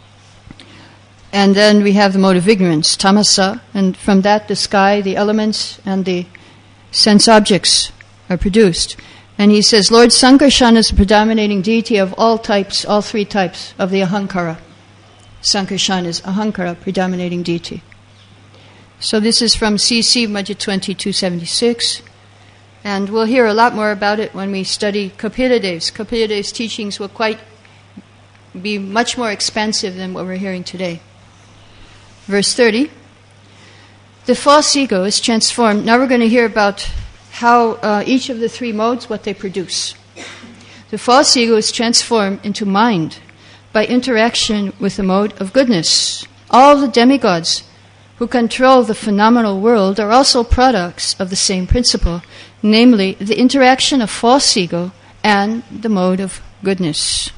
And then we have the mode of ignorance, Tamasa, and from that the sky, the elements, and the sense objects are produced. And he says, Lord Sankarshan is the predominating deity of all types, all three types of the Ahankara. Sankarshan is Ahankara, predominating deity. So this is from C C Madhya twenty, two seventy-six. And we'll hear a lot more about it when we study Kapiladev's. Kapiladev's teachings will quite be much more expansive than what we're hearing today. Verse thirty. The false ego is transformed. Now we're going to hear about how uh, each of the three modes, what they produce. The false ego is transformed into mind by interaction with the mode of goodness. All the demigods who control the phenomenal world are also products of the same principle, namely the interaction of false ego and the mode of goodness.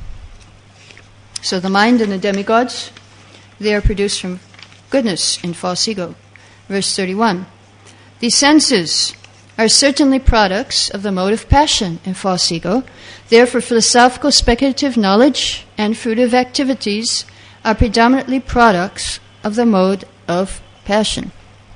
So the mind and the demigods, they are produced from goodness in false ego. Verse thirty-one. The senses are certainly products of the mode of passion in false ego. Therefore, philosophical speculative knowledge and fruitive activities are predominantly products of the mode of passion.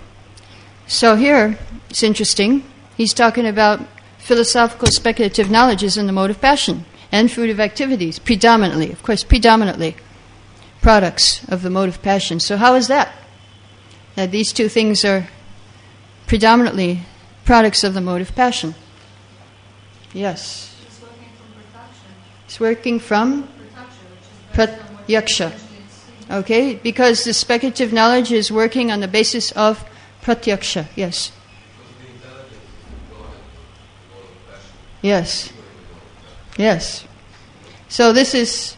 So here, it's interesting. He's talking about philosophical speculative knowledge is in the mode of passion, and fruitive activities, predominantly, of course, predominantly products of the mode of passion. So how is that? That these two things are predominantly products of the mode of passion. Yes. It's working from production. It's working from Production, which is based on what Pratyaksha. you actually see. Okay, because the speculative knowledge is working on the basis of Pratyaksha, yes. Yes. Yes. So this is...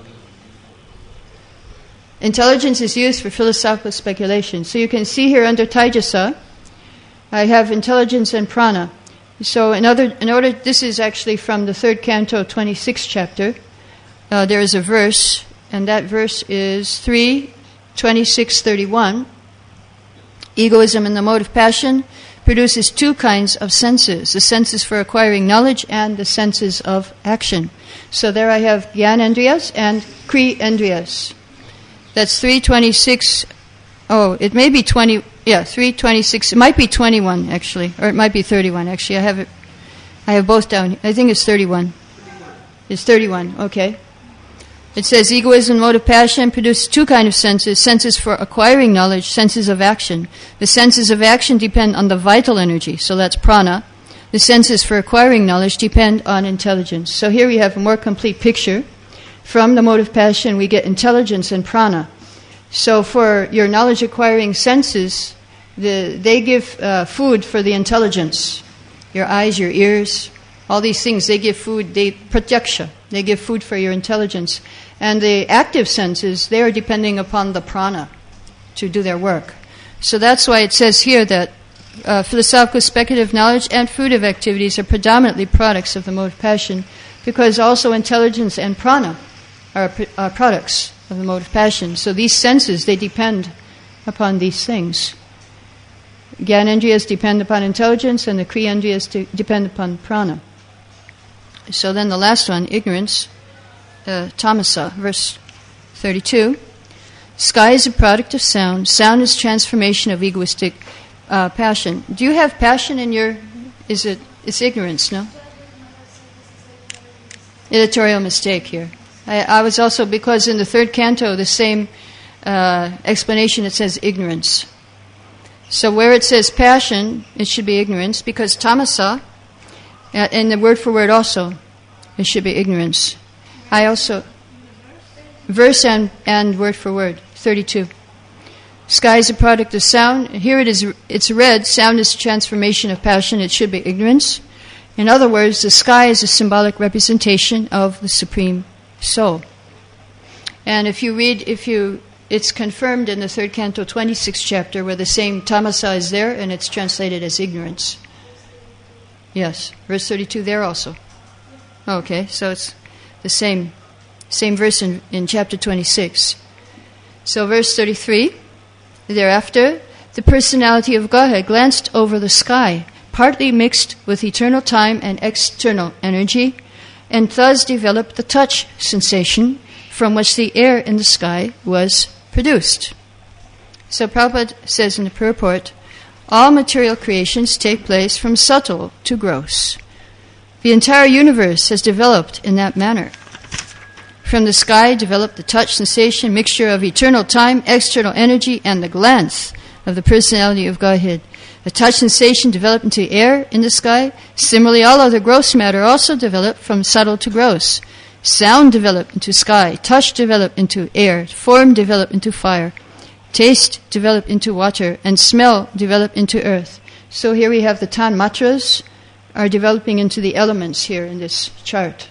Intelligence is used for philosophical speculation. So you can see here under Taijasa, I have intelligence and prana. So in, other, in order, this is actually from the third canto, twenty-sixth chapter. Uh, there is a verse, and that verse is three twenty-six thirty-one. Egoism in the mode of passion produces two kinds of senses, the senses for acquiring knowledge and the senses of action. So there I have Gyanendriyas and Kriyendriyas. That's three twenty-six, oh, it may be twenty, yeah, three twenty-six, it might be twenty-one actually, or it might be thirty-one actually. I have it, I have both down, I think it's thirty-one. It's thirty-one, okay. It says egoism, mode of passion, produces two kinds of senses, senses for acquiring knowledge, senses of action. The senses of action depend on the vital energy, so that's prana. The senses for acquiring knowledge depend on intelligence. So here we have a more complete picture. From the mode of passion, we get intelligence and prana. So for your knowledge-acquiring senses, the, they give uh, food for the intelligence. Your eyes, your ears, all these things, they give food, they pratyaksha, they give food for your intelligence. And the active senses, they are depending upon the prana to do their work. So that's why it says here that uh, philosophical speculative knowledge and fruitive activities are predominantly products of the mode of passion, because also intelligence and prana are uh, products of the mode of passion. So these senses, they depend upon these things. Gyanendriyas depend upon intelligence, and the Kriyendriyas de- depend upon prana. So then the last one, ignorance, uh, tamasa, verse thirty-two. Sky is a product of sound. Sound is transformation of egoistic uh, passion. Do you have passion in your... Is it... It's ignorance, no? Editorial mistake here. I, I was also... Because in the third canto, the same uh, explanation, it says ignorance. So where it says passion, it should be ignorance, because tamasa, uh, and the word for word also, it should be ignorance. I also... Verse and, and word for word, thirty-two. Sky is a product of sound. Here it is, it's read, sound is transformation of passion. It should be ignorance. In other words, the sky is a symbolic representation of the Supreme Soul. And if you read, if you, it's confirmed in the third canto, twenty-sixth chapter, where the same tamasa is there, and it's translated as ignorance. Yes, verse thirty-two there also. Okay, so it's the same. Same verse in, in chapter twenty-six. So verse thirty-three, thereafter, the personality of Godhead glanced over the sky, partly mixed with eternal time and external energy, and thus developed the touch sensation from which the air in the sky was produced. So Prabhupada says in the purport, all material creations take place from subtle to gross. The entire universe has developed in that manner. From the sky developed the touch sensation, mixture of eternal time, external energy, and the glance of the personality of Godhead. The touch sensation developed into air in the sky. Similarly, all other gross matter also developed from subtle to gross. Sound developed into sky, touch developed into air, form developed into fire, taste developed into water, and smell developed into earth. So here we have the tan matras are developing into the elements here in this chart.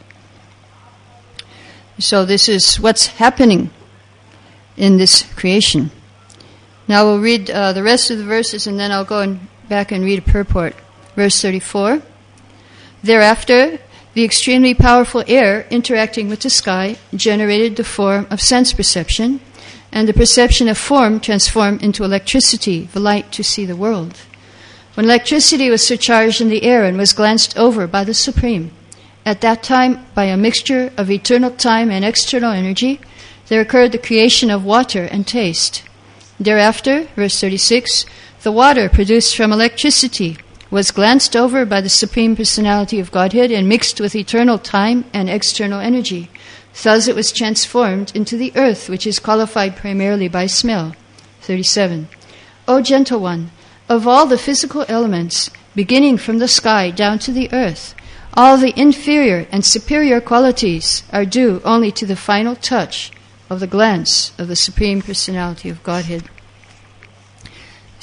So this is what's happening in this creation. Now we'll read uh, the rest of the verses, and then I'll go and back and read a purport. Verse thirty-four. Thereafter, the extremely powerful air interacting with the sky generated the form of sense perception, and the perception of form transformed into electricity, the light to see the world. When electricity was surcharged in the air and was glanced over by the Supreme, at that time, by a mixture of eternal time and external energy, there occurred the creation of water and taste. Thereafter, verse thirty-six, the water produced from electricity was glanced over by the Supreme Personality of Godhead and mixed with eternal time and external energy. Thus it was transformed into the earth, which is qualified primarily by smell. thirty-seven. O gentle one, of all the physical elements, beginning from the sky down to the earth, all the inferior and superior qualities are due only to the final touch of the glance of the Supreme Personality of Godhead.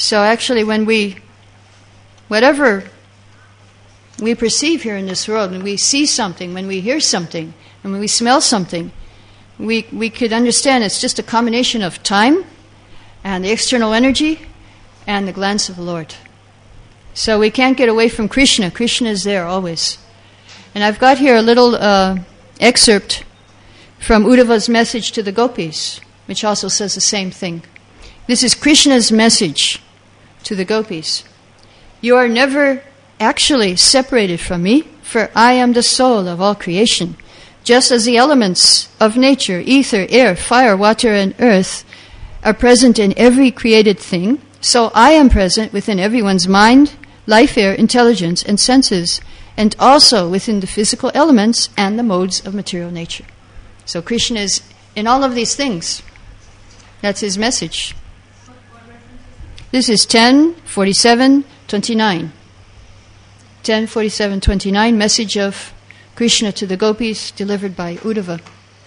So actually when we, whatever we perceive here in this world, when we see something, when we hear something, and when we smell something, we, we could understand it's just a combination of time and the external energy and the glance of the Lord. So we can't get away from Krishna. Krishna is there always. And I've got here a little uh, excerpt from Uddhava's message to the gopis, which also says the same thing. This is Krishna's message to the gopis. You are never actually separated from me, for I am the soul of all creation. Just as the elements of nature, ether, air, fire, water, and earth, are present in every created thing, so I am present within everyone's mind, life, air, intelligence, and senses, and also within the physical elements and the modes of material nature. So Krishna is in all of these things. That's his message. This is ten forty-seven twenty-nine. ten forty-seven twenty-nine, message of Krishna to the gopis, delivered by Uddhava.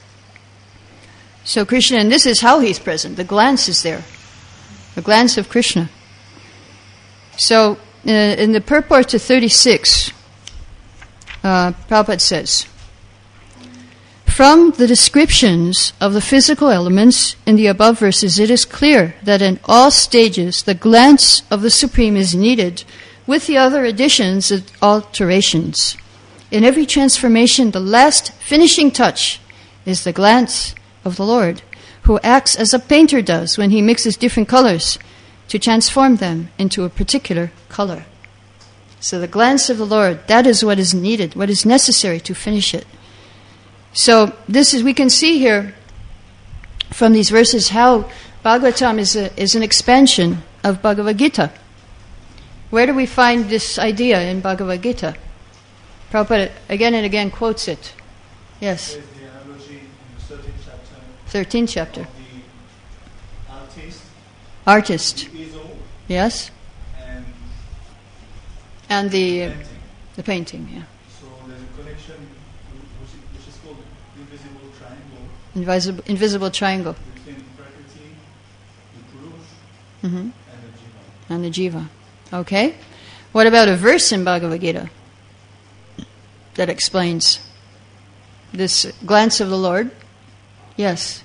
So Krishna, and this is how he's present. The glance is there. The glance of Krishna. So, uh, in the purport to thirty-six, uh, Prabhupada says, from the descriptions of the physical elements in the above verses, it is clear that in all stages the glance of the Supreme is needed, with the other additions and alterations. In every transformation, the last finishing touch is the glance of the Lord, who acts as a painter does when he mixes different colors to transform them into a particular color. So the glance of the Lord, that is what is needed, what is necessary to finish it. So this is, we can see here from these verses how Bhagavatam is, a, is an expansion of Bhagavad Gita. Where do we find this idea in Bhagavad Gita? Prabhupada again and again quotes it. Yes. There's the analogy in the thirteenth chapter. thirteenth chapter. Of the artist. Artist. The easel. Yes. And And the uh, painting. the painting. Yeah. So there's a connection which is, which is called invisible triangle Invisible invisible triangle. between Prakriti, the Purush, Mm-hmm. and the Jiva. And the jiva. Okay. What about a verse in Bhagavad Gita that explains this glance of the Lord? Yes.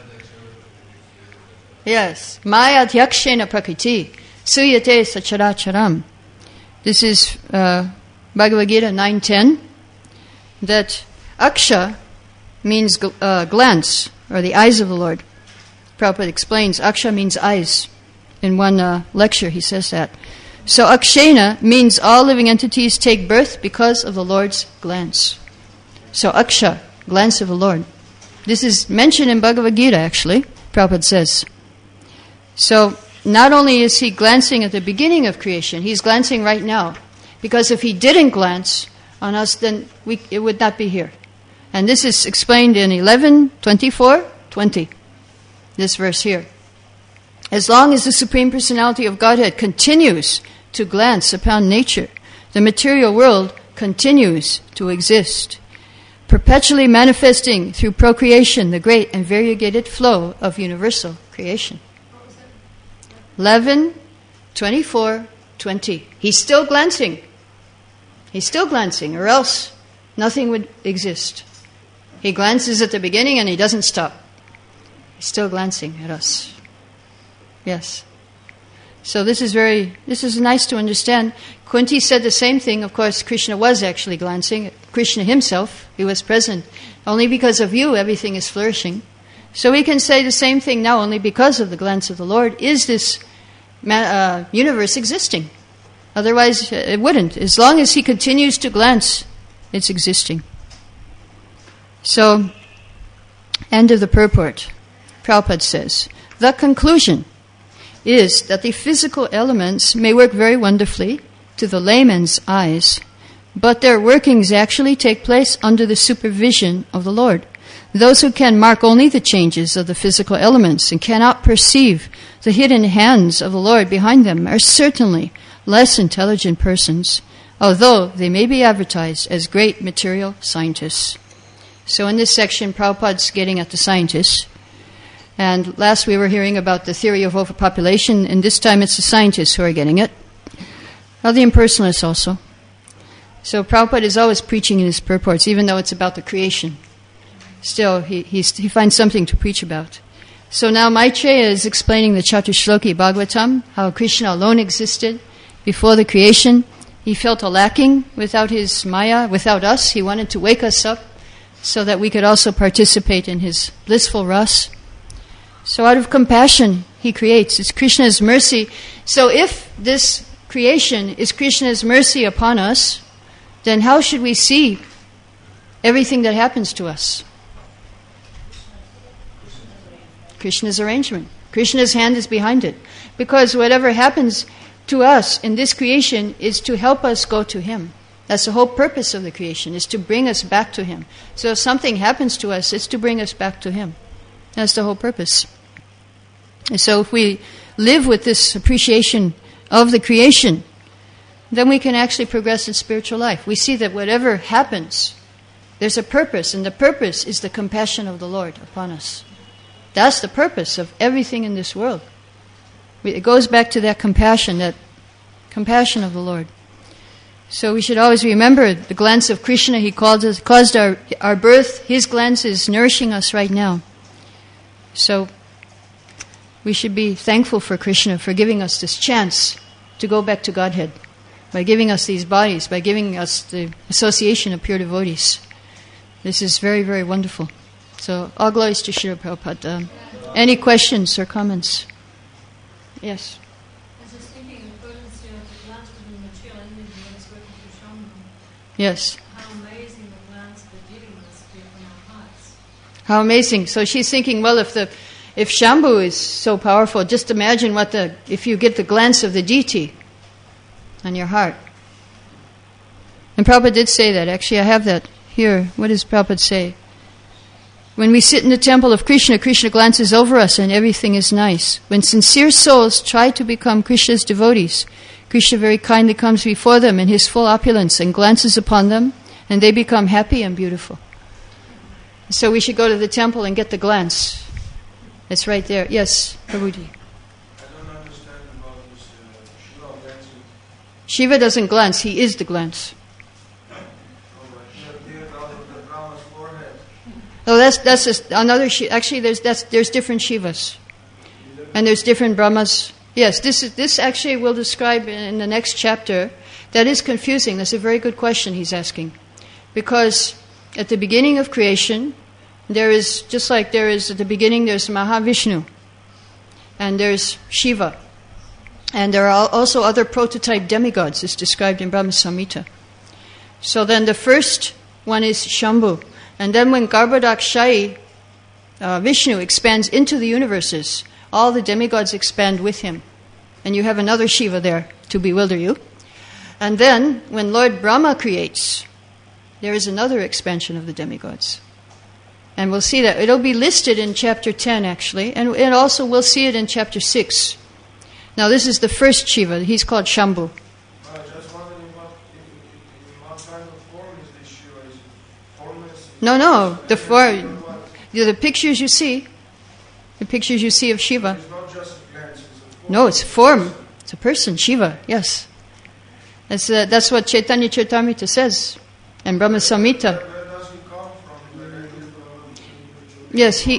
Yes. Maya Dhyakshena Prakriti Suyate Sacharacharam. This is uh, Bhagavad Gita nine ten. That Aksha means gl- uh, glance, or the eyes of the Lord. Prabhupada explains Aksha means eyes. In one uh, lecture he says that. So Akshena means all living entities take birth because of the Lord's glance. So Aksha, glance of the Lord. This is mentioned in Bhagavad Gita actually, Prabhupada says. So not only is he glancing at the beginning of creation, he's glancing right now. Because if he didn't glance on us, then we, it would not be here. And this is explained in eleven twenty-four twenty. This verse here. As long as the Supreme Personality of Godhead continues to glance upon nature, the material world continues to exist, perpetually manifesting through procreation the great and variegated flow of universal creation. eleven twenty-four twenty. He's still glancing. He's still glancing, or else nothing would exist. He glances at the beginning and he doesn't stop. He's still glancing at us. Yes. So this is very, this is nice to understand. Kunti said the same thing. Of course, Krishna was actually glancing. Krishna himself, he was present. Only because of you, everything is flourishing. So we can say the same thing now. Only because of the glance of the Lord is this uh, universe existing. Otherwise, it wouldn't. As long as he continues to glance, it's existing. So, end of the purport. Prabhupada says, the conclusion is that the physical elements may work very wonderfully to the layman's eyes, but their workings actually take place under the supervision of the Lord. Those who can mark only the changes of the physical elements and cannot perceive the hidden hands of the Lord behind them are certainly less intelligent persons, although they may be advertised as great material scientists. So in this section, Prabhupada's getting at the scientists. And last we were hearing about the theory of overpopulation, and this time it's the scientists who are getting it. Or the impersonalists also. So Prabhupada is always preaching in his purports, even though it's about the creation. Still, he he's, he finds something to preach about. So now Maitreya is explaining the Chaturshloki Bhagavatam, how Krishna alone existed before the creation. He felt a lacking without his Maya, without us. He wanted to wake us up so that we could also participate in his blissful ras. So out of compassion, he creates. It's Krishna's mercy. So if this creation is Krishna's mercy upon us, then how should we see everything that happens to us? Krishna's arrangement. Krishna's hand is behind it. Because whatever happens to us in this creation is to help us go to Him. That's the whole purpose of the creation, is to bring us back to Him. So if something happens to us, it's to bring us back to Him. That's the whole purpose. And so if we live with this appreciation of the creation, then we can actually progress in spiritual life. We see that whatever happens, there's a purpose, and the purpose is the compassion of the Lord upon us. That's the purpose of everything in this world. It goes back to that compassion, that compassion of the Lord. So we should always remember the glance of Krishna. He caused, us, caused our, our birth. His glance is nourishing us right now. So we should be thankful for Krishna for giving us this chance to go back to Godhead, by giving us these bodies, by giving us the association of pure devotees. This is very, very wonderful. So all glories to Srila Prabhupada. Um, any questions or comments? Yes. I was just thinking, in accordance to the glance within the material energy when it's working through Shambhu, Yes. how amazing the glance of the giving must be from our hearts. How amazing. So she's thinking, well, if the if Shambhu is so powerful, just imagine what the if you get the glance of the deity on your heart. And Prabhupada did say that. Actually, I have that here. What does Prabhupada say? When we sit in the temple of Krishna, Krishna glances over us and everything is nice. When sincere souls try to become Krishna's devotees, Krishna very kindly comes before them in his full opulence and glances upon them, and they become happy and beautiful. So we should go to the temple and get the glance. It's right there. Yes, Prabhuji. I don't understand about this uh, Shiva glancing. Shiva doesn't glance, he is the glance. Oh, but he appeared out of the Brahma's forehead. Oh, that's that's just another Shiva. Actually, there's that's there's different Shivas, and there's different Brahmas. Yes, this is this actually will describe in the next chapter. That is confusing. That's a very good question he's asking, because at the beginning of creation, there is just like there is at the beginning. There's Mahavishnu, and there's Shiva, and there are also other prototype demigods. It's described in Brahma Samhita. So then the first one is Shambhu. And then when Garbhodakshayi, uh, Vishnu, expands into the universes, all the demigods expand with him. And you have another Shiva there to bewilder you. And then, when Lord Brahma creates, there is another expansion of the demigods. And we'll see that. It'll be listed in chapter ten, actually. And, and also we'll see it in chapter six. Now, this is the first Shiva. He's called Shambhu. I just wondering what, in, in, in what kind of form is this Shiva? Is it formless? No, no. The, for, the pictures you see, the pictures you see of Shiva. It's not just a glance, it's a form. No, it's a form. It's a person, Shiva, yes. That's, uh, that's what Chaitanya Charitamrita says, and Brahma Samhita. Where does he come from? Where is he from? Yes, he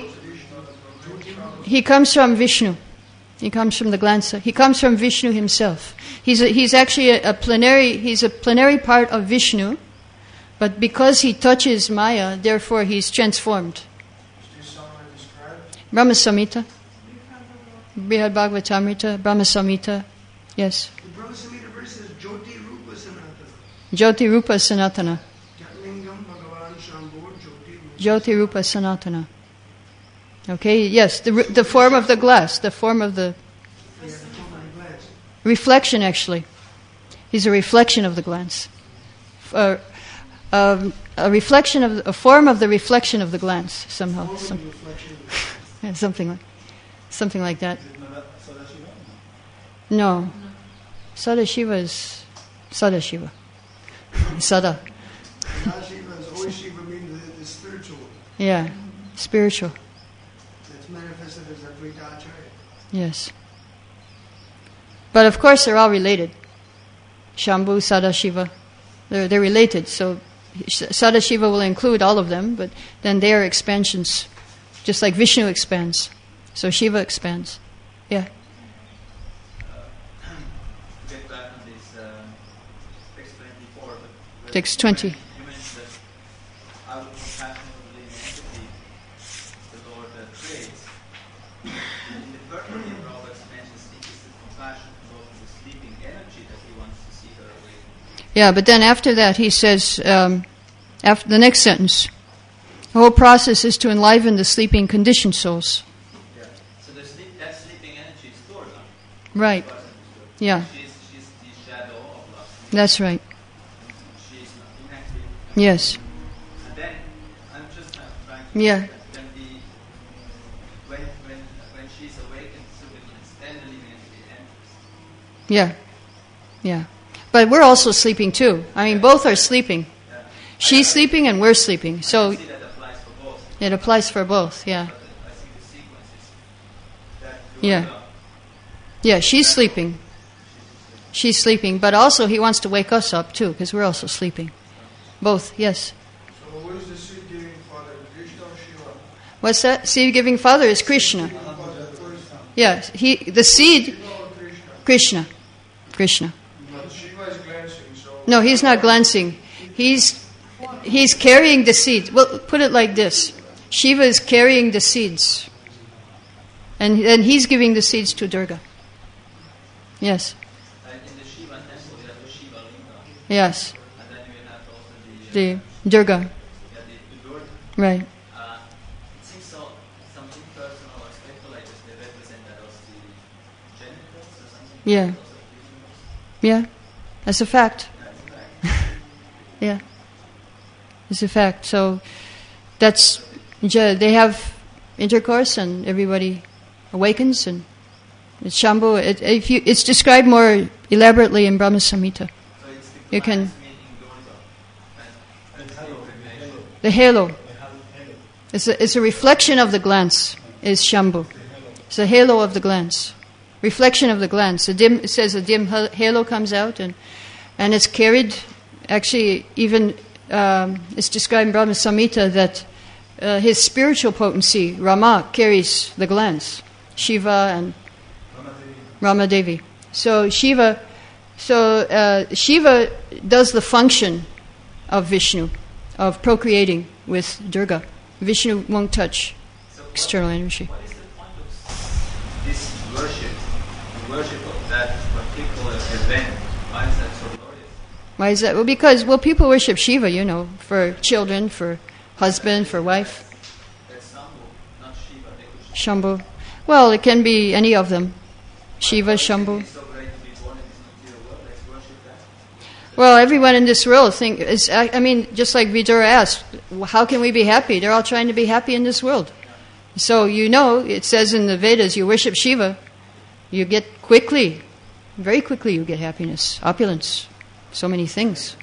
he comes from Vishnu. He comes from the glance. He comes from Vishnu himself. He's a, he's actually a, a plenary. He's a plenary part of Vishnu, but because he touches Maya, therefore he's transformed. Is this somewhere described? Brahma Samhita, Brihad Bhagavatamrita, Brahma Samhita. Yes. The Brahma Samhita verse says Jyoti Rupa Sanatana. Jyoti Rupa Sanatana. Jatlingam Bhagavan Shambho Jyoti Rupa. Jyoti Rupa Sanatana. Okay, yes, the the form of the glass, the form of the Yeah, the form of the glass. reflection, actually. He's a reflection of the glance. Uh, um, a reflection of the, a form of the reflection of the glance, somehow. Form of Some, the reflection. yeah, something like something like that. Is it not Sadashiva? No. Sadashiva is Sadashiva. Sada. Not Shiva, is always Shiva means the, the spiritual. Yeah. Spiritual. That's It's manifested as Advaita Acharya. Yes. But of course they're all related. Shambhu, Sadashiva, they're, they're related. So Sadashiva will include all of them, but then they are expansions, just like Vishnu expands. So Shiva expands. Yeah. Uh, to get back on this uh, explained before, but Text twenty. You mentioned that out of compassion for the living entity, the Lord uh, creates. In the third one, Robert mentions it is the compassion for the sleeping energy that he wants to see her awaken. Yeah, but then after that he says, um, after the next sentence, the whole process is to enliven the sleeping conditioned souls. Yeah. So the sleep, that sleeping energy is Durga. Right. Yeah. She's, she's the shadow of love. That's right. She's not inactive. Yes. And then, I'm just uh, trying to Yeah. that when the when when when she's awakened, so then the living entity enters. Yeah. Yeah. But we're also sleeping too. I mean, both are sleeping. Yeah. She's sleeping and we're sleeping. So I see that applies for both. it applies for both, yeah. But I think the sequence is that Yeah. Durga, Yeah, she's sleeping. She's sleeping. But also he wants to wake us up too, because we're also sleeping. Both, yes. So who is the seed giving father, Krishna or Shiva? What's that? Seed giving father is Krishna. Yeah, he the seed Shiva or Krishna? Krishna. Krishna. But Shiva is glancing, so No, he's not glancing. He's he's carrying the seed. Well, put it like this. Shiva is carrying the seeds. And then he's giving the seeds to Durga. Yes. uh, in the Shiva temple, you have the Shiva Linga, Yes. and then you have also the, uh, The Durga. yeah, the, the Durga. Right. Uh, it seems so, some impersonal or speculators, they represent that as the genitals or something. Yeah. Also the universe. Yeah. That's a fact. That's a fact. Yeah. It's a fact. So that's they have intercourse and everybody awakens and it's Shambhu. It, if you, it's described more elaborately in Brahma Samhita. So it's the You can- glance meaning Durga. And The halo. It's a, it's a reflection of the glance, is Shambhu. It's a halo of the glance. Reflection of the glance. A dim, it says a dim ha- halo comes out and, and it's carried, actually even, um, it's described in Brahma Samhita that uh, his spiritual potency, Rama, carries the glance. Shiva and Ramadevi. So Shiva, so uh, Shiva does the function of Vishnu, of procreating with Durga. Vishnu won't touch so what- external energy. What is the point of this worship, the worship of that particular event? Why is that so glorious? Why is that? Well, because well, people worship Shiva, you know, for children, for husband, for wife. That's Shambhu, not Shiva. They could Shambhu. Well, it can be any of them. Shiva, Shambhu. It's so great to be born in this material world. Let's worship that. Well, everyone in this world think is. I I mean, just like Vidura asked, how can we be happy? They're all trying to be happy in this world. So you know, it says in the Vedas, you worship Shiva, you get quickly, very quickly, you get happiness, opulence, so many things.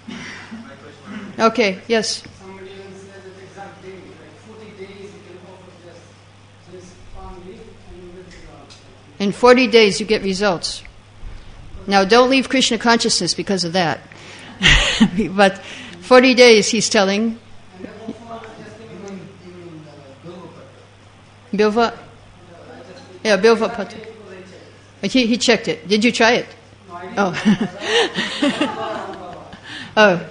Okay. Yes. Somebody even says the exact day, like forty days you can offer just this family and you will results. In forty days, you get results. Now, don't leave Krishna consciousness because of that. But forty days, he's telling. And they offer just even Bilva. Yeah, Bilva Pata. But he, he checked it. Did you try it? Oh. Oh.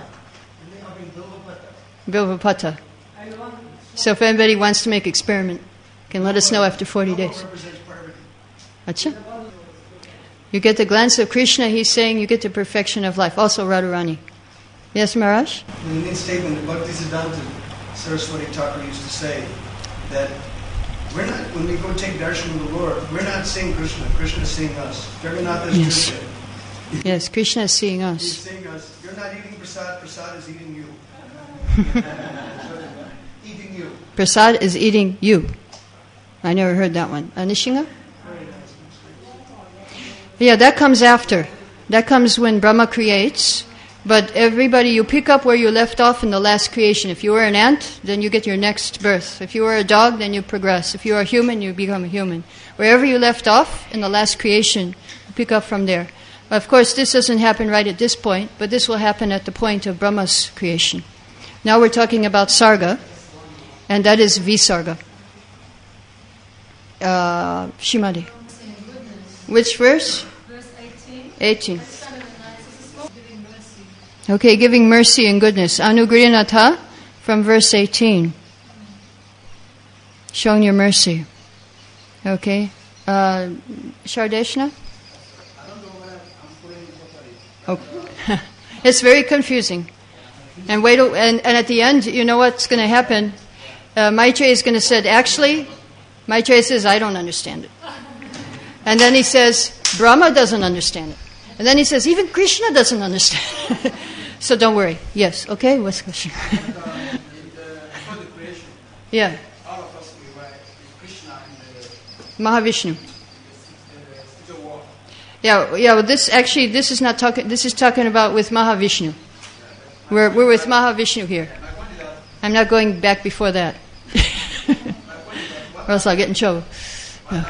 Bilva Pata. So if anybody wants to make experiment, can let us know after forty days. Acha. You get the glance of Krishna, he's saying you get the perfection of life. Also Radharani. Yes, Maharaj? In the neat statement, Bhaktisiddhanta Saraswati Thakur used to say that we're not, when we go take darshan of the Lord, we're not seeing Krishna, Krishna is seeing us. Jagannath is Yes. Krishna. Yes, Krishna is seeing He's us. seeing us. You're not eating prasad, prasad is eating you. Eating you. Prasad is eating you. I never heard that one. Anishinga? Yeah, that comes after. That comes when Brahma creates, But everybody, you pick up where you left off in the last creation. If you were an ant, then you get your next birth. If you were a dog, then you progress. If you are a human, you become a human. Wherever you left off in the last creation, you pick up from there. Of course, this doesn't happen right at this point, but this will happen at the point of Brahma's creation. Now we're talking about Sarga, and that is Visarga. Uh, Shimadi. Which verse? Verse eighteen. eighteen. Okay, giving mercy and goodness. Anugrihanatha from verse eighteen. Showing your mercy. Okay. Uh, Shardeshna? I don't know what I'm putting totally. Oh. It's very confusing. And wait, and, and at the end, you know what's going to happen? Uh, Maitreya is going to say, actually, Maitreya says, I don't understand it. And then he says, Brahma doesn't understand it. And then he says, even Krishna doesn't understand it. So don't worry. Yes, okay, what's the question? And, uh, in the, before the creation, Yeah, all of us we were with Krishna in the, Mahavishnu. in the, the world. Yeah, yeah. Well, this actually, this is not talking. This is talking about with Mahavishnu. We're we're with Mahavishnu here. I'm not going back before that, or else I'll get in trouble. No.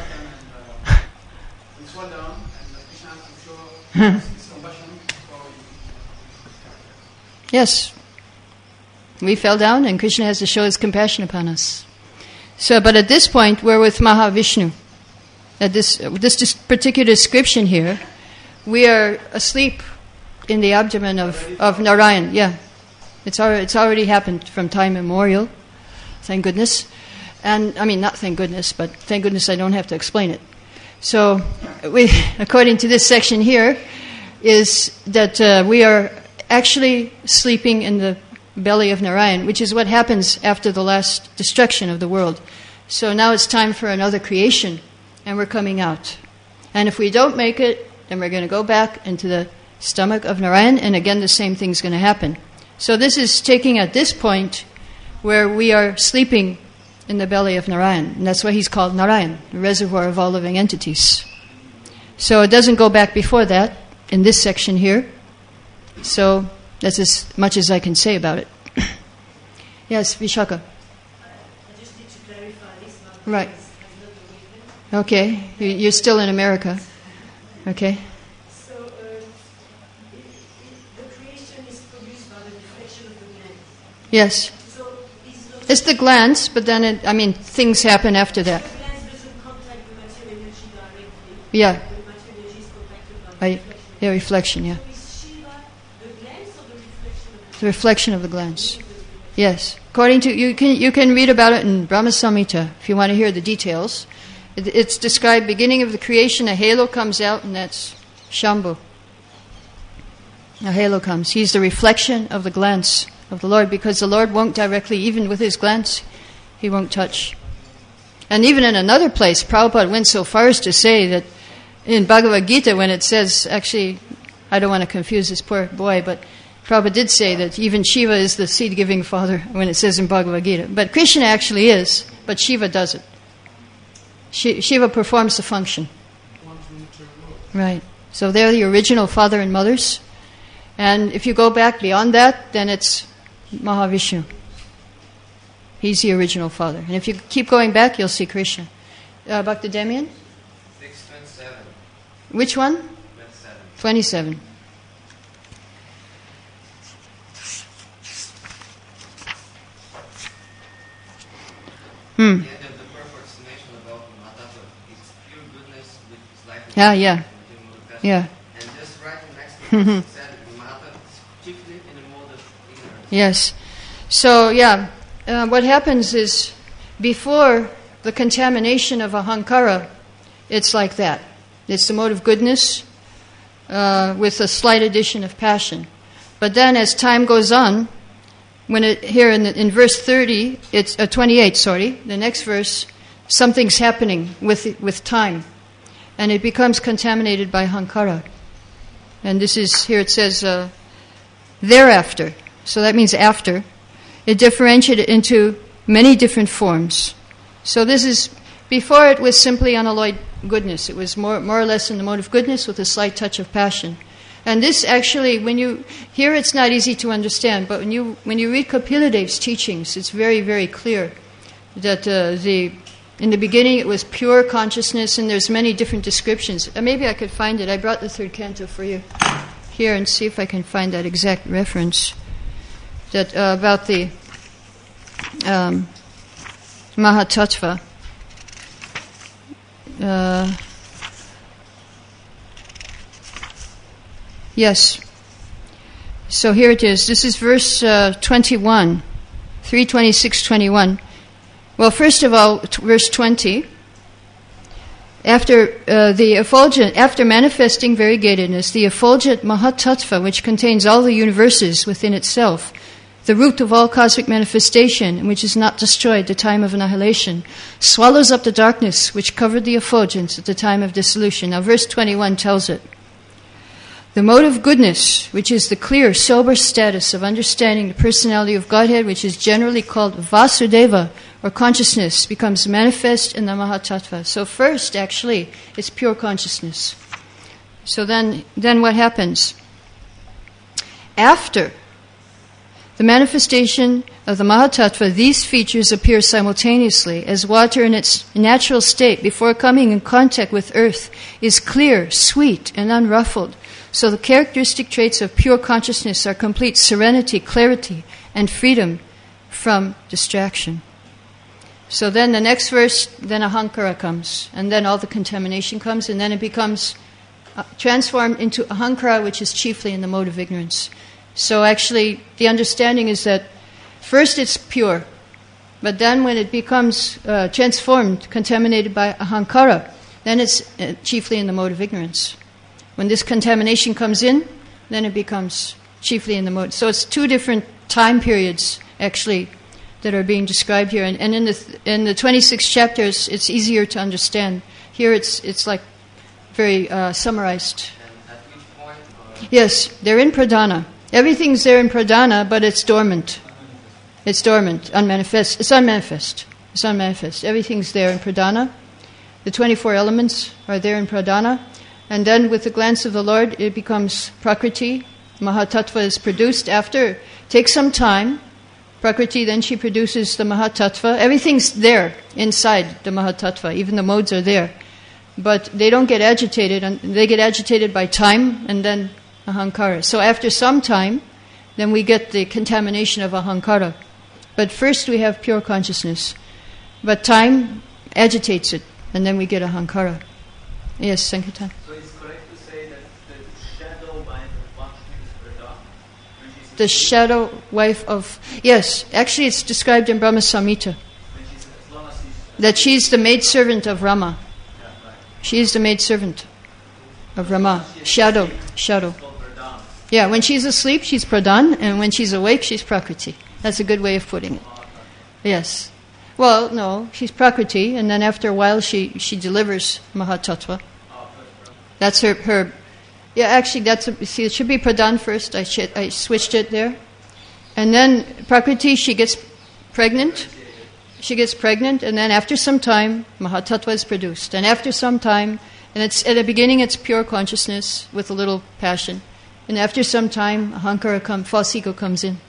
Yes, we fell down, and Krishna has to show his compassion upon us. So, but at this point, we're with Mahavishnu. At this this, this particular description here, we are asleep in the abdomen of, of Narayan. Yeah, it's already, it's already happened from time immemorial. Thank goodness. And I mean, not thank goodness, but thank goodness I don't have to explain it. So, we, according to this section here, is that uh, we are actually sleeping in the belly of Narayan, which is what happens after the last destruction of the world. So now it's time for another creation, and we're coming out. And if we don't make it, then we're going to go back into the stomach of Narayan, and again the same thing's going to happen. So this is taking at this point where we are sleeping in the belly of Narayan, and that's why he's called Narayan, the reservoir of all living entities. So it doesn't go back before that in this section here. So that's as much as I can say about it. Yes, Vishaka. I just need to clarify this. Right. Okay, You- you're still in America. Okay. So, uh, it, it, the creation is produced by the reflection of the gland. Yes, So, it's not it's the glands, but then it, I mean things happen after that. the glands doesn't contact the material energy directly. Yeah, The material energy is contacted by I, reflection. yeah, reflection. Yeah, So is Shiva the glands or the reflection of the the reflection of the glands. Yes, according to you can you can read about it in Brahma Samhita if you want to hear the details. It, it's described beginning of the creation. A halo comes out, and that's Shambhu. A halo comes. He's the reflection of the glance of the Lord, because the Lord won't directly, even with his glance, he won't touch. And even in another place, Prabhupada went so far as to say that in Bhagavad Gita, when it says, actually, I don't want to confuse this poor boy, but Prabhupada did say that even Shiva is the seed-giving father when it says in Bhagavad Gita. But Krishna actually is, but Shiva doesn't. Shi- Shiva performs the function. Right. So they're the original father and mothers. And if you go back beyond that, then it's Mahavishnu. He's the original father. And if you keep going back, you'll see Krishna. Uh, Bhakti Demian? six twenty-seven. Which one? twenty-seven. twenty-seven. Hmm. The end of the purport explanation about Madhava, it's pure goodness with slight Yeah, yeah. modification. Yeah. And just right next to it, it said Madhava is chiefly in the mode of ignorance. Yes. So, yeah, uh, what happens is before the contamination of ahankara, it's like that. It's the mode of goodness uh, with a slight addition of passion. But then as time goes on, when it, here in, the, in verse thirty, it's uh, twenty-eight, sorry, the next verse, something's happening with with time. And it becomes contaminated by ahankara. And this is, here it says, uh, thereafter. So that means after. It differentiated into many different forms. So this is, before it was simply unalloyed goodness. It was more, more or less in the mode of goodness with a slight touch of passion. And this actually, when you, here it's not easy to understand, but when you, when you read Kapiladev's teachings, it's very, very clear that uh, the, in the beginning it was pure consciousness, and there's many different descriptions. Uh, maybe I could find it. I brought the third canto for you here and see if I can find that exact reference that uh, about the um, Mahatattva. Uh, yes. So here it is. This is verse uh, twenty-one, three twenty-six twenty-one. Well, first of all, t- verse twenty. After uh, the effulgent, after manifesting variegatedness, the effulgent Mahatattva, which contains all the universes within itself, the root of all cosmic manifestation, which is not destroyed at the time of annihilation, swallows up the darkness which covered the effulgence at the time of dissolution. Now, verse twenty-one tells it. The mode of goodness, which is the clear, sober status of understanding the personality of Godhead, which is generally called Vasudeva, or consciousness, becomes manifest in the Mahatattva. So first, actually, it's pure consciousness. So then, then what happens? After the manifestation of the Mahatattva, these features appear simultaneously as water in its natural state before coming in contact with earth is clear, sweet, and unruffled. So the characteristic traits of pure consciousness are complete serenity, clarity, and freedom from distraction. So then the next verse, then ahankara comes, and then all the contamination comes, and then it becomes uh, transformed into ahankara, which is chiefly in the mode of ignorance. So actually, the understanding is that first it's pure, but then when it becomes uh, transformed, contaminated by ahankara, then it's uh, chiefly in the mode of ignorance. When this contamination comes in, then it becomes chiefly in the mode. So it's two different time periods, actually, that are being described here. And, and in the th- in the twenty-six chapters, it's easier to understand. Here it's it's like very uh, summarized. And at which point? Or Yes, they're in pradhana. Everything's there in pradhana, but it's dormant. It's dormant, unmanifest. It's unmanifest. It's unmanifest. Everything's there in pradhana. The twenty-four elements are there in pradhana. And then with the glance of the Lord, it becomes prakriti. Mahatattva is produced after. Takes some time. Prakriti, then she produces the Mahatattva. Everything's there inside the Mahatattva. Even the modes are there. But they don't get agitated. And they get agitated by time and then ahankara. So after some time, then we get the contamination of ahankara. But first we have pure consciousness. But time agitates it, and then we get ahankara. Yes, Sankirtan. So it's correct to say that the shadow mind of Lakshmi is Pradhan, which is The shadow wife of... Yes, actually it's described in Brahma Samhita. which is as long as she's That she's the maidservant of Rama. yeah, right. She is the maidservant of Rama. Shadow, shadow. It's called Pradhan. Yeah, when she's asleep, she's pradhan, and when she's awake, she's prakriti. That's a good way of putting it. Yes. Well, no, she's prakriti, and then after a while, she, she delivers Mahatattva. That's her, her... Yeah, actually, that's a, see, it should be pradhan first. I, sh- I switched it there. And then prakriti, she gets pregnant. She gets pregnant, and then after some time, Mahatattva is produced. And after some time, and it's at the beginning, it's pure consciousness with a little passion. And after some time, ahankara comes, false ego comes in.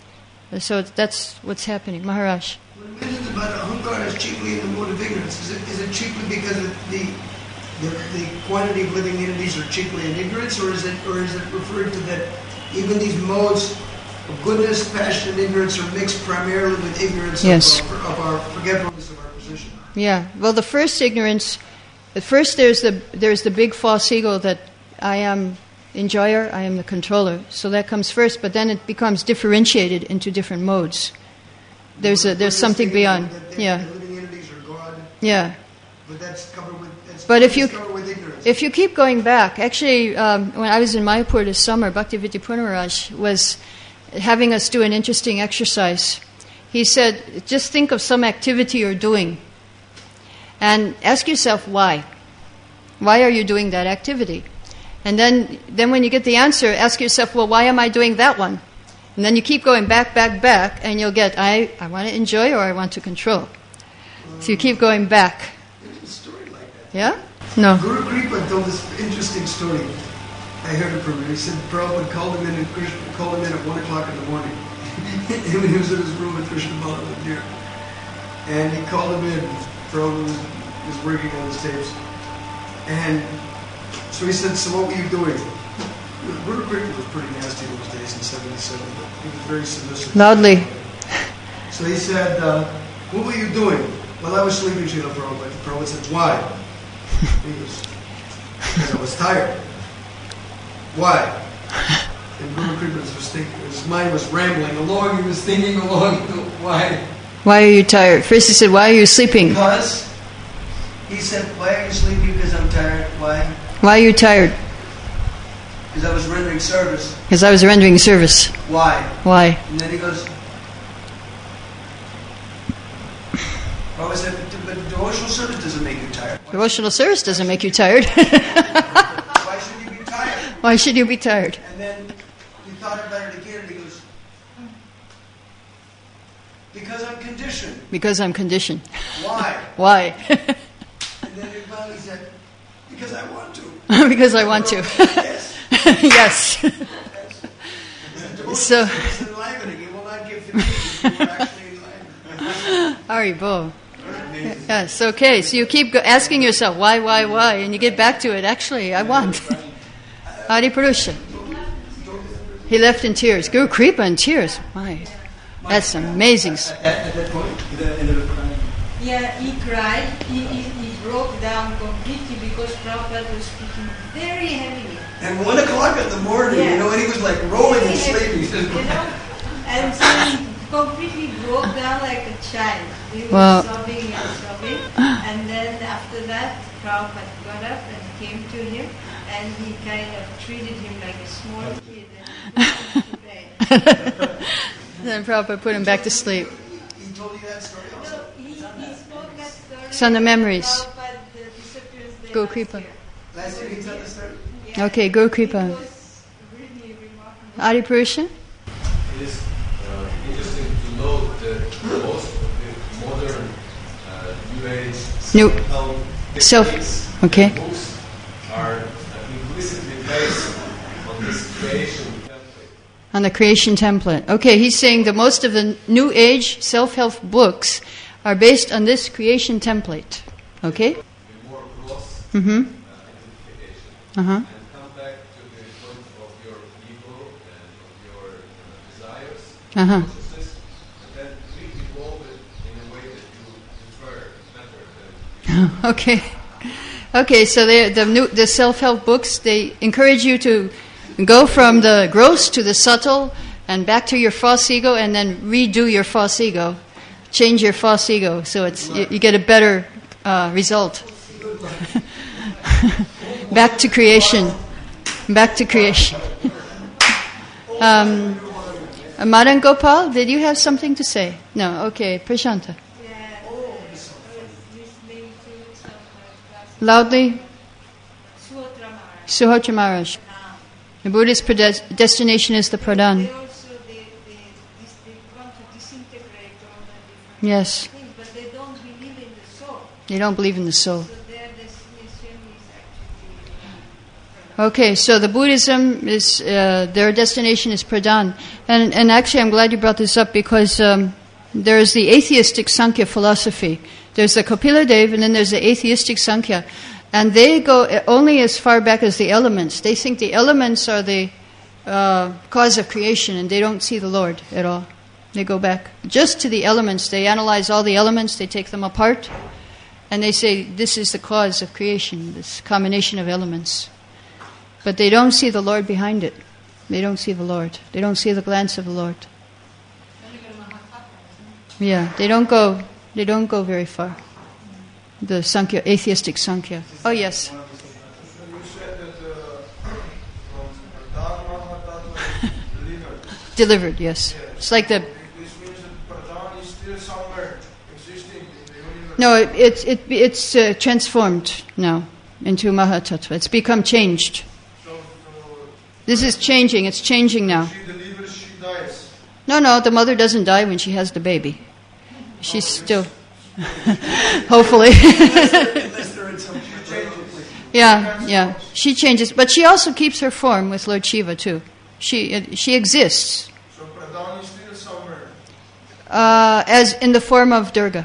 So that's what's happening. Maharaj. When it mentions about ahankara is chiefly in the mode of ignorance, is it, is it chiefly because of the, the the quantity of living entities are chiefly in ignorance, or is it or is it referred to that even these modes of goodness, passion, and ignorance are mixed primarily with ignorance Yes. of, our, of our forgetfulness of our position? Yeah. Well, the first ignorance, at first there's the there's the big false ego that I am enjoyer, I am the controller. So that comes first, but then it becomes differentiated into different modes. There's a there's something beyond. That the, Yeah. the living entities are God, Yeah. but that's covered with. That's, But if you- that's covered with ignorance. If you keep going back, actually, um, when I was in Mayapur this summer, Bhaktivedanta Purna Maharaj was having us do an interesting exercise. He said, just think of some activity you're doing and ask yourself why. Why are you doing that activity? And then, then when you get the answer, ask yourself, well, why am I doing that one? And then you keep going back, back, back, and you'll get, I, I want to enjoy or I want to control. So you keep going back. There's a story like that. Yeah? No. Guru Kripa told this interesting story. I heard it from him. He said Prabhupada called him in and Krishna called him in at one o'clock in the morning. Him and he was in his room at Krishna Bala lived here. And he called him in. Prabhupada was, was working on his tapes. And so he said, so what were you doing? Guru Krishna was pretty nasty those days in seventy-seven, but he was very submissive. Loudly. So he said, uh, what were you doing? Well, I was sleeping, Srila Prabhupada. Prabhupada said, why? He goes, because I was tired. Why? And Guru Krishna was thinking, his mind was rambling along, he was thinking along, why? Why are you tired? First he said, why are you sleeping? Because, he said, why are you sleeping? Because I'm tired. Why? Why are you tired? Because I was rendering service. Because I was rendering service. Why? Why? And then he goes, Prabhupada said, but, but devotional service doesn't make you tired. Why Devotional service doesn't make you tired. Why should you be tired? Why should you be tired? And then he thought about it again and he goes, because I'm conditioned. Because I'm conditioned. Why? Why? And then he finally said, because I want to. Because I want to. Yes. Yes. Devotional So- service is enlivening. It will not give fatigue if you are actually enlivened. Haribo. Yes, okay. So you keep go- asking yourself, why, why, why? And you get back to it. Actually, I want. Hari Purusha. He left in tears. Guru Kripa in tears. My, that's amazing. At, at that point, he ended up crying. Yeah, he cried. He, he, he broke down completely because Prabhupada was speaking very heavily. And one o'clock in the morning, Yeah. you know, and he was like rolling and Very sleeping. heavy, He said, you know? And so he completely broke down like a child. He was Wow. sobbing and sobbing. And then after that, Prabhupada got up and came to him, and he kind of treated him like a small kid and put him to bed. Then Prabhupada put him back to sleep. he told you that story also? So he, he spoke that story. It's on the memories. Prabhupada, the disappearance day Guru last Kripa. year. Last year he told the story? Yeah. Okay, Guru It Kripa. was really remarkable. Hari Purusha? It is uh, interesting to note that most of the modern uh, New Age New- self-help self- techniques okay. and books are uh, implicitly based on this creation template. On the creation template. Okay, he's saying that most of the New Age self-help books are based on this creation template. Okay? The more gross Mm-hmm. uh, identification. Uh-huh. And come back to the point of your ego and of your uh, desires, Uh-huh. consciousness, and then re-evolve it in a way that you prefer better than Okay. Okay, so they, the new the self-help books, they encourage you to go from the gross to the subtle and back to your false ego and then redo your false ego. Change your false ego so it's you, you get a better uh, result. Back to creation. Back to creation. um, Madan Gopal, did you have something to say? No, okay. Prashanta. Yeah, I was listening to some uh, classes. Loudly. Suhotra Maharaj. Suhotra Maharaj. Ah. The Buddhist prede- destination is the pradhan. They also they, they, dis, they want to disintegrate all the different Yes. things, but they don't believe in the soul. They don't believe in the soul. So their destination is actually. Okay, so the Buddhism is uh, their destination is pradhan, and and actually I'm glad you brought this up because um, there's the atheistic Sankhya philosophy. There's the Kapila Dev, and then there's the atheistic Sankhya, and they go only as far back as the elements. They think the elements are the uh, cause of creation, and they don't see the Lord at all. They go back just to the elements. They analyze all the elements. They take them apart, and they say this is the cause of creation. This combination of elements. But they don't see the Lord behind it. They don't see the Lord. They don't see the glance of the Lord. Yeah, they don't go. They don't go very far. The Sankhya, atheistic Sankhya. Oh yes. You said that uh, from Dharma Tattva delivered. Delivered. Yes. It's like the. This means that Pradhan is still somewhere existing in the universe. No, it, it, it it's uh, transformed now into Mahatattva. It's become changed. So, so This is changing. It's changing now. she delivers, she dies. No, no, the mother doesn't die when she has the baby. She's still, hopefully. Unless they're in some Yeah, yeah. She changes, but she also keeps her form with Lord Shiva too. She it, she exists. So Pradhan is still somewhere. Uh, as in the form of Durga.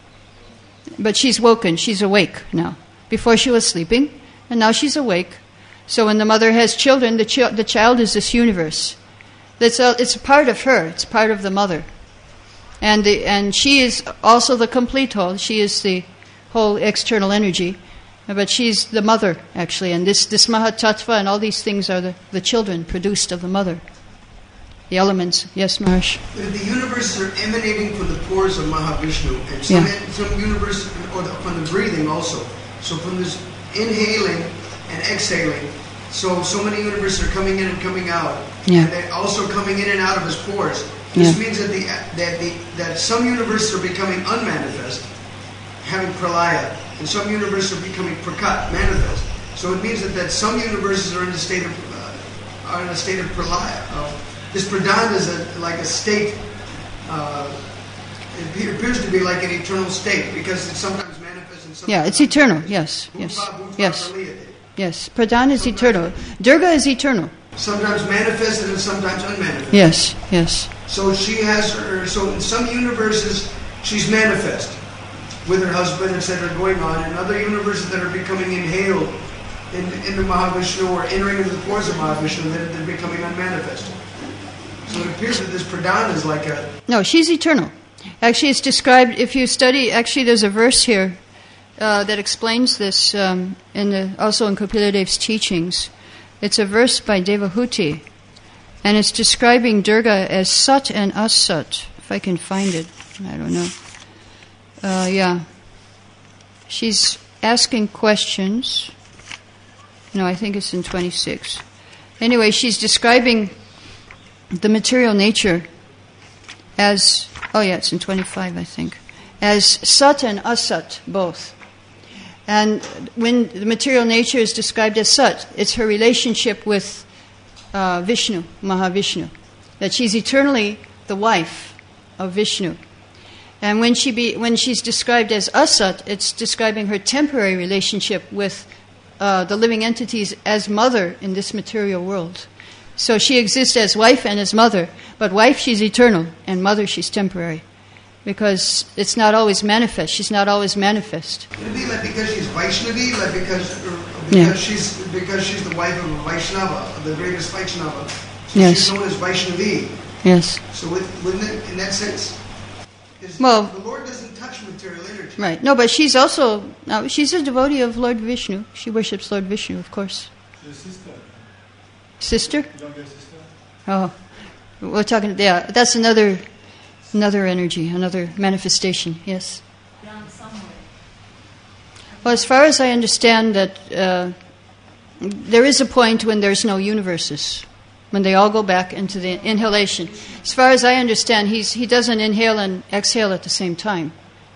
But she's woken, she's awake now. Before she was sleeping, and now she's awake. So when the mother has children, the, chi- the child is this universe. That's a, it's a part of her, it's part of the mother. And the, and she is also the complete whole, she is the whole external energy. But she's the mother, actually. And this, this Mahatattva and all these things are the, the children produced of the mother. The elements. Yes, Maharsh? The universes are emanating from the pores of Mahavishnu. And some, Yeah. some universes, or the, from the breathing also. So from this inhaling and exhaling. So, so many universes are coming in and coming out. Yeah. And they're also coming in and out of his pores. This Yeah. means that, the, that, the, that some universes are becoming unmanifest, having pralaya. And some universes are becoming prakat, manifest. So it means that, that some universes are in a state of uh, are in a state of pralaya. Uh, this pradhan is a, like a state. Uh, it appears to be like an eternal state because it sometimes manifests and sometimes. Yeah, it's eternal. Yes, yes, yes, yes. Pradhan is eternal. Durga is eternal. Sometimes manifested and sometimes unmanifested. Yes, yes. So she has her. So in some universes she's manifest with her husband, et cetera, going on. In other universes that are becoming inhaled in, into Mahavishnu or entering into the pores of Mahavishnu, that they're becoming unmanifested. So it appears that this pradhan is like a... No, she's eternal. Actually, it's described, if you study, actually there's a verse here uh, that explains this, um, in the, also in Kapiladev's teachings. It's a verse by Devahuti, and it's describing Durga as Sat and Asat, if I can find it. I don't know. Uh, yeah. She's asking questions. No, I think it's in twenty-six. Anyway, she's describing the material nature as, oh yeah, it's in twenty-five, I think, as Sat and Asat, both. And when the material nature is described as Sat, it's her relationship with uh, Vishnu, Mahavishnu, that she's eternally the wife of Vishnu. And when she be, when she's described as Asat, it's describing her temporary relationship with uh, the living entities as mother in this material world. So she exists as wife and as mother, but wife she's eternal, and mother she's temporary, because it's not always manifest. She's not always manifest. It'd be like because she's Vaishnavi, like because, or because Yeah. she's because she's the wife of a Vaishnava, the greatest Vaishnava. So Yes. she's known as Vaishnavi. Yes. So with, wouldn't it, in that sense? Because Well- the Lord doesn't touch material energy. Right. No, but she's also, no, she's a devotee of Lord Vishnu. She worships Lord Vishnu, of course. Your sister, Sister? younger sister. Oh, we're talking, yeah, that's another, another energy, another manifestation, yes. Down somewhere. Well, as far as I understand that uh, there is a point when there's no universes, when they all go back into the inhalation. As far as I understand, he's, he doesn't inhale and exhale at the same time.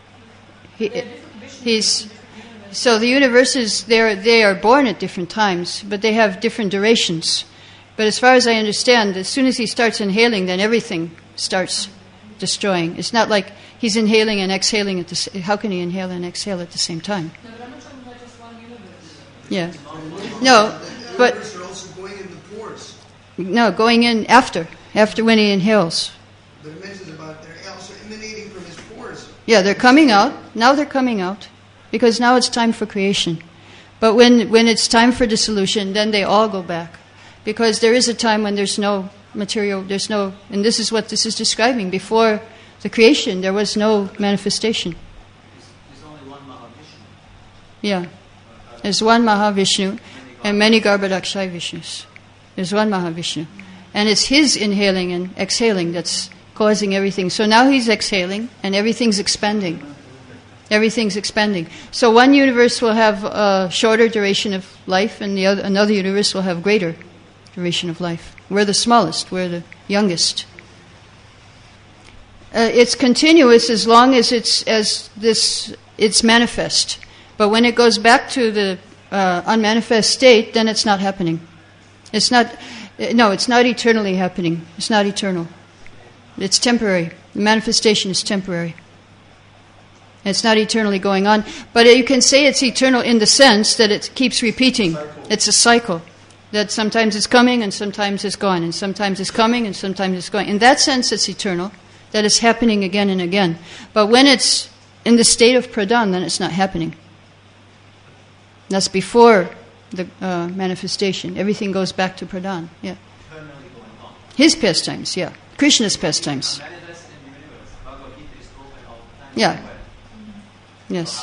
He, he's, so the universes, they're, they are born at different times, but they have different durations. But as far as I understand, as soon as he starts inhaling, then everything starts destroying. It's not like he's inhaling and exhaling at the same. How can he inhale and exhale at the same time? No, but I'm not talking about just one universe. Yeah. No, but The universe are also going in the pores. no, going in after, after when he inhales. But it mentions about they're also emanating from his pores. Yeah, they're coming out. Now they're coming out, because now it's time for creation. But when when it's time for dissolution, then they all go back, because there is a time when there's no material, there's no, and this is what this is describing. Before the creation, there was no manifestation. There's only one Mahavishnu. Yeah. There's one Mahavishnu and many Garbhodakshaya Vishnus. There's one Mahavishnu. And it's his inhaling and exhaling that's causing everything. So now he's exhaling and everything's expanding. Everything's expanding. So one universe will have a shorter duration of life, and the other, another universe will have greater duration of life. We're the smallest. We're the youngest. Uh, it's continuous as long as it's as this it's manifest. But when it goes back to the uh, unmanifest state, then it's not happening. It's not. Uh, no, it's not eternally happening. It's not eternal. It's temporary. The manifestation is temporary. It's not eternally going on. But you can say it's eternal in the sense that it keeps repeating. It's a cycle. That sometimes it's coming and sometimes it's gone. And sometimes it's coming and sometimes it's going. In that sense, it's eternal. That it's happening again and again. But when it's in the state of pradhan, then it's not happening. That's before the uh, manifestation. Everything goes back to pradhan. Yeah. His pastimes, yeah. Krishna's pastimes. Yeah. Yes.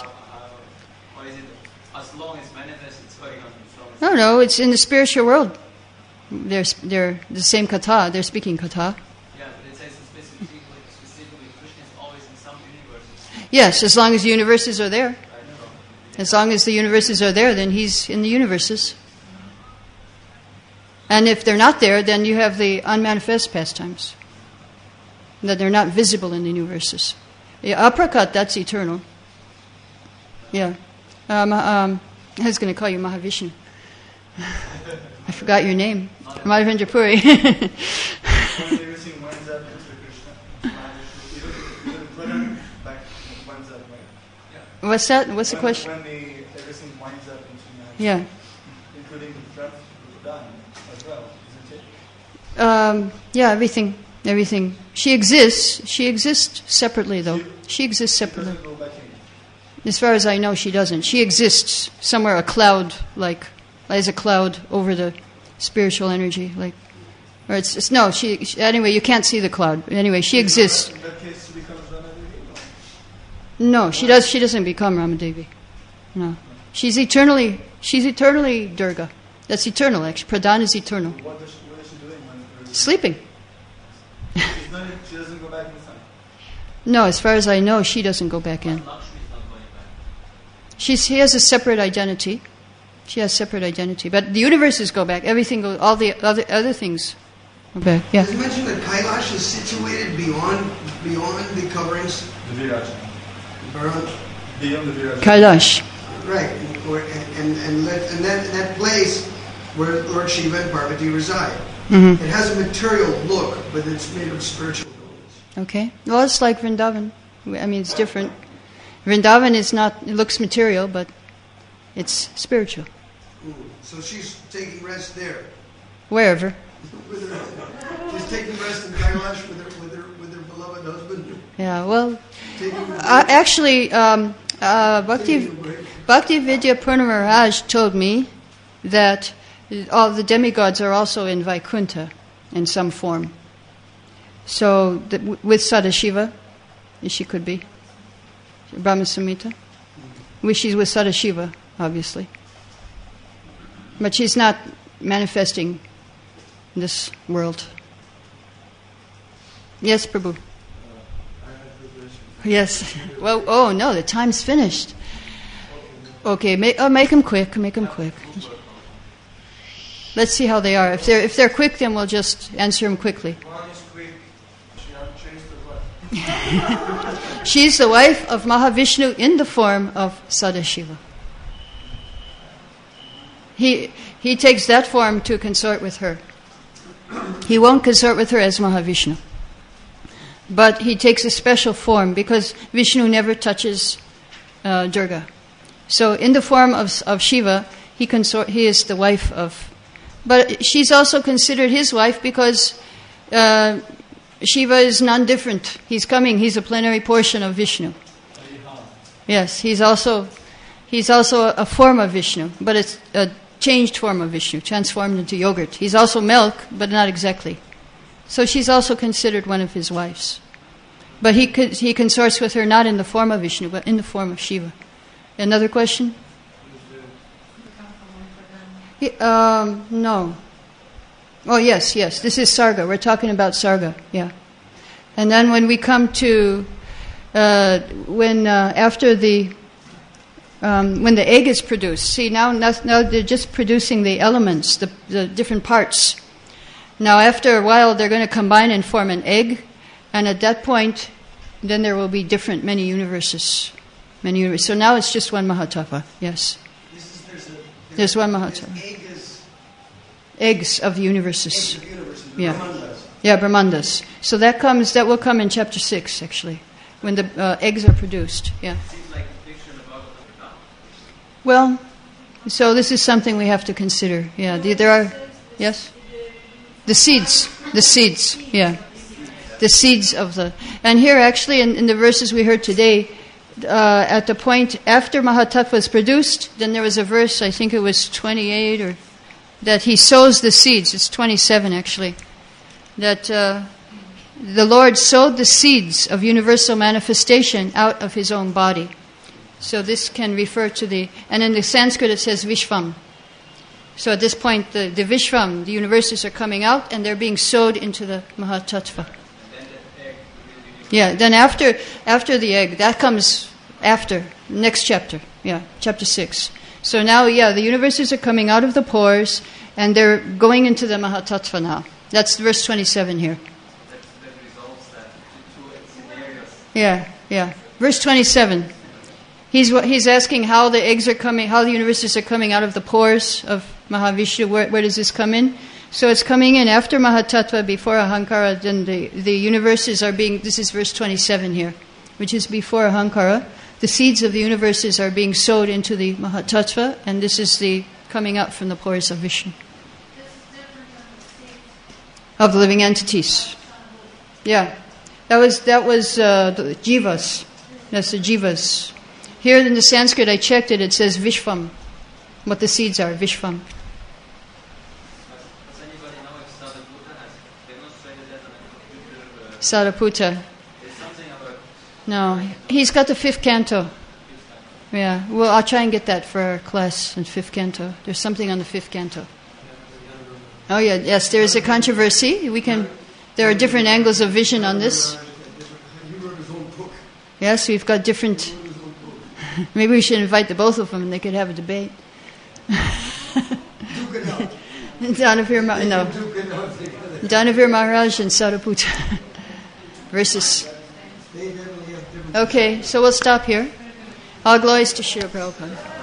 As long as manifest, it's going on. No, no, it's in the spiritual world. They're, they're the same kata. They're speaking kata. Yeah, but it says specifically, specifically Krishna is always in some universes. Yes, as long as the universes are there. As long as the universes are there, then he's in the universes. And if they're not there, then you have the unmanifest pastimes. That they're not visible in the universes. Yeah, aprakat, that's eternal. Yeah. Um, um, I was going to call you Mahavishnu. I forgot your name. Madhavendra Puri. When everything winds up into Krishna, Mahavishnu, back winds up, right? What's that? What's the when, question? When the, everything winds up into Mahavishnu. Yeah. Including the breath of the Pradhan as well, isn't it? Um, yeah, everything. Everything. She exists. She exists separately, though. She exists separately. Doesn't go back in. As far as I know, she doesn't. She exists somewhere, a cloud, like, as a cloud over the spiritual energy, like, or it's, it's no, she, she, anyway, you can't see the cloud. Anyway, she exists. In that case, she becomes Ramadevi? No, she does, she doesn't become Ramadevi. No. She's eternally, she's eternally Durga. That's eternal, actually. Pradhan is eternal. What is, what is she doing when Sleeping. She's not, she doesn't go back inside? No, as far as I know, she doesn't go back in. She's, she has a separate identity. She has separate identity. But the universes go back. Everything goes, all the other other things go back. Yeah. Does it mention that Kailash is situated beyond beyond the coverings? The Viraj. Beyond, beyond the Viraj. Kailash. Right. And, and, and, let, and that, that place where Lord Shiva and Parvati reside. Mm-hmm. It has a material look, but it's made of spiritual buildings. Okay. Well, it's like Vrindavan. I mean, it's different. Vrindavan is not, it looks material, but it's spiritual. Ooh. So she's taking rest there. Wherever. With her, she's taking rest in Kailash with her, with her, with her beloved husband. Yeah, well, uh, actually, um, uh, Bhakti, Bhakti Vidya Purna Maharaj told me that all the demigods are also in Vaikuntha in some form. So, the, with Sadashiva, she could be. Brahma Samhita. She's with Sadashiva, obviously. But she's not manifesting in this world. Yes, Prabhu. Uh, I have a question. Yes. Well, oh no, the time's finished. Okay, make, oh, make them quick. Make them quick. Let's see how they are. If they're if they're quick, then we'll just answer them quickly. One is quick. She has changed the wife. She's the wife of Mahavishnu in the form of Sadashiva. He he takes that form to consort with her. He won't consort with her as Mahavishnu. But he takes a special form because Vishnu never touches uh, Durga. So in the form of of Shiva, he consort he is the wife of. But she's also considered his wife because uh, Shiva is non-different. He's coming. He's a plenary portion of Vishnu. Yes, he's also he's also a form of Vishnu, but it's a changed form of Vishnu, transformed into yogurt. He's also milk, but not exactly. So she's also considered one of his wives. But he could, he consorts with her not in the form of Vishnu, but in the form of Shiva. Another question? He, um, no. Oh, yes, yes. This is Sarga. We're talking about Sarga, yeah. And then when we come to, uh, when uh, after the, um, when the egg is produced, see now, now they're just producing the elements, the, the different parts. Now after a while they're going to combine and form an egg, and at that point, then there will be different, many universes. Many universes. So now it's just one Mahatapa, yes. This is, there's, a, there's, there's one Mahatapa. Egg is, eggs of the universes. Eggs of universes, yeah. Brahmandas. Yeah, Brahmandas. So that comes, that will come in chapter six, actually. when the uh, eggs are produced. Yeah. It seems like a picture in the Bhagavad Gita. Well, so this is something we have to consider. Yeah, the, there are, yes? The seeds, the seeds, yeah. The seeds of the, and here actually in, in the verses we heard today, uh, at the point after Mahatattva is produced, then there was a verse, I think it was twenty-eight, or that he sows the seeds, it's twenty-seven actually, that uh, the Lord sowed the seeds of universal manifestation out of his own body. So this can refer to the, and in the Sanskrit it says Vishvam. So at this point the, the Vishvam, the universes are coming out and they're being sowed into the Mahatattva. Yeah, then after after the egg, that comes after, next chapter, yeah, chapter six. So now, yeah, the universes are coming out of the pores and they're going into the Mahatattva now. That's verse twenty-seven here. That, that resolves that to two scenarios. Yeah, yeah. Verse twenty-seven. He's he's asking how the eggs are coming, how the universes are coming out of the pores of Mahavishnu. Where, where does this come in? So it's coming in after Mahatattva, before Ahankara. Then the, the universes are being, this is verse twenty-seven here, which is before Ahankara. The seeds of the universes are being sowed into the Mahatattva, and this is the coming out from the pores of Vishnu. Of the living entities. Yeah. That was, that was uh, the jivas. That's the jivas. Here in the Sanskrit, I checked it, it says Vishvam. What the seeds are, Vishvam. Does anybody know if Sariputta has demonstrated that on a computer? Uh, Sariputta. There's something about... No, he's got the fifth canto. Yeah, well, I'll try and get that for our class in fifth canto. There's something on the fifth canto. Oh yeah, yes, there is a controversy. We can. There are different angles of vision on this. Yes, we've got different. Maybe we should invite the both of them, and they could have a debate. Danavir, Ma- no, Danavir Maharaj and Sariputta versus. Okay, so we'll stop here. All glories to Srila Prabhupada.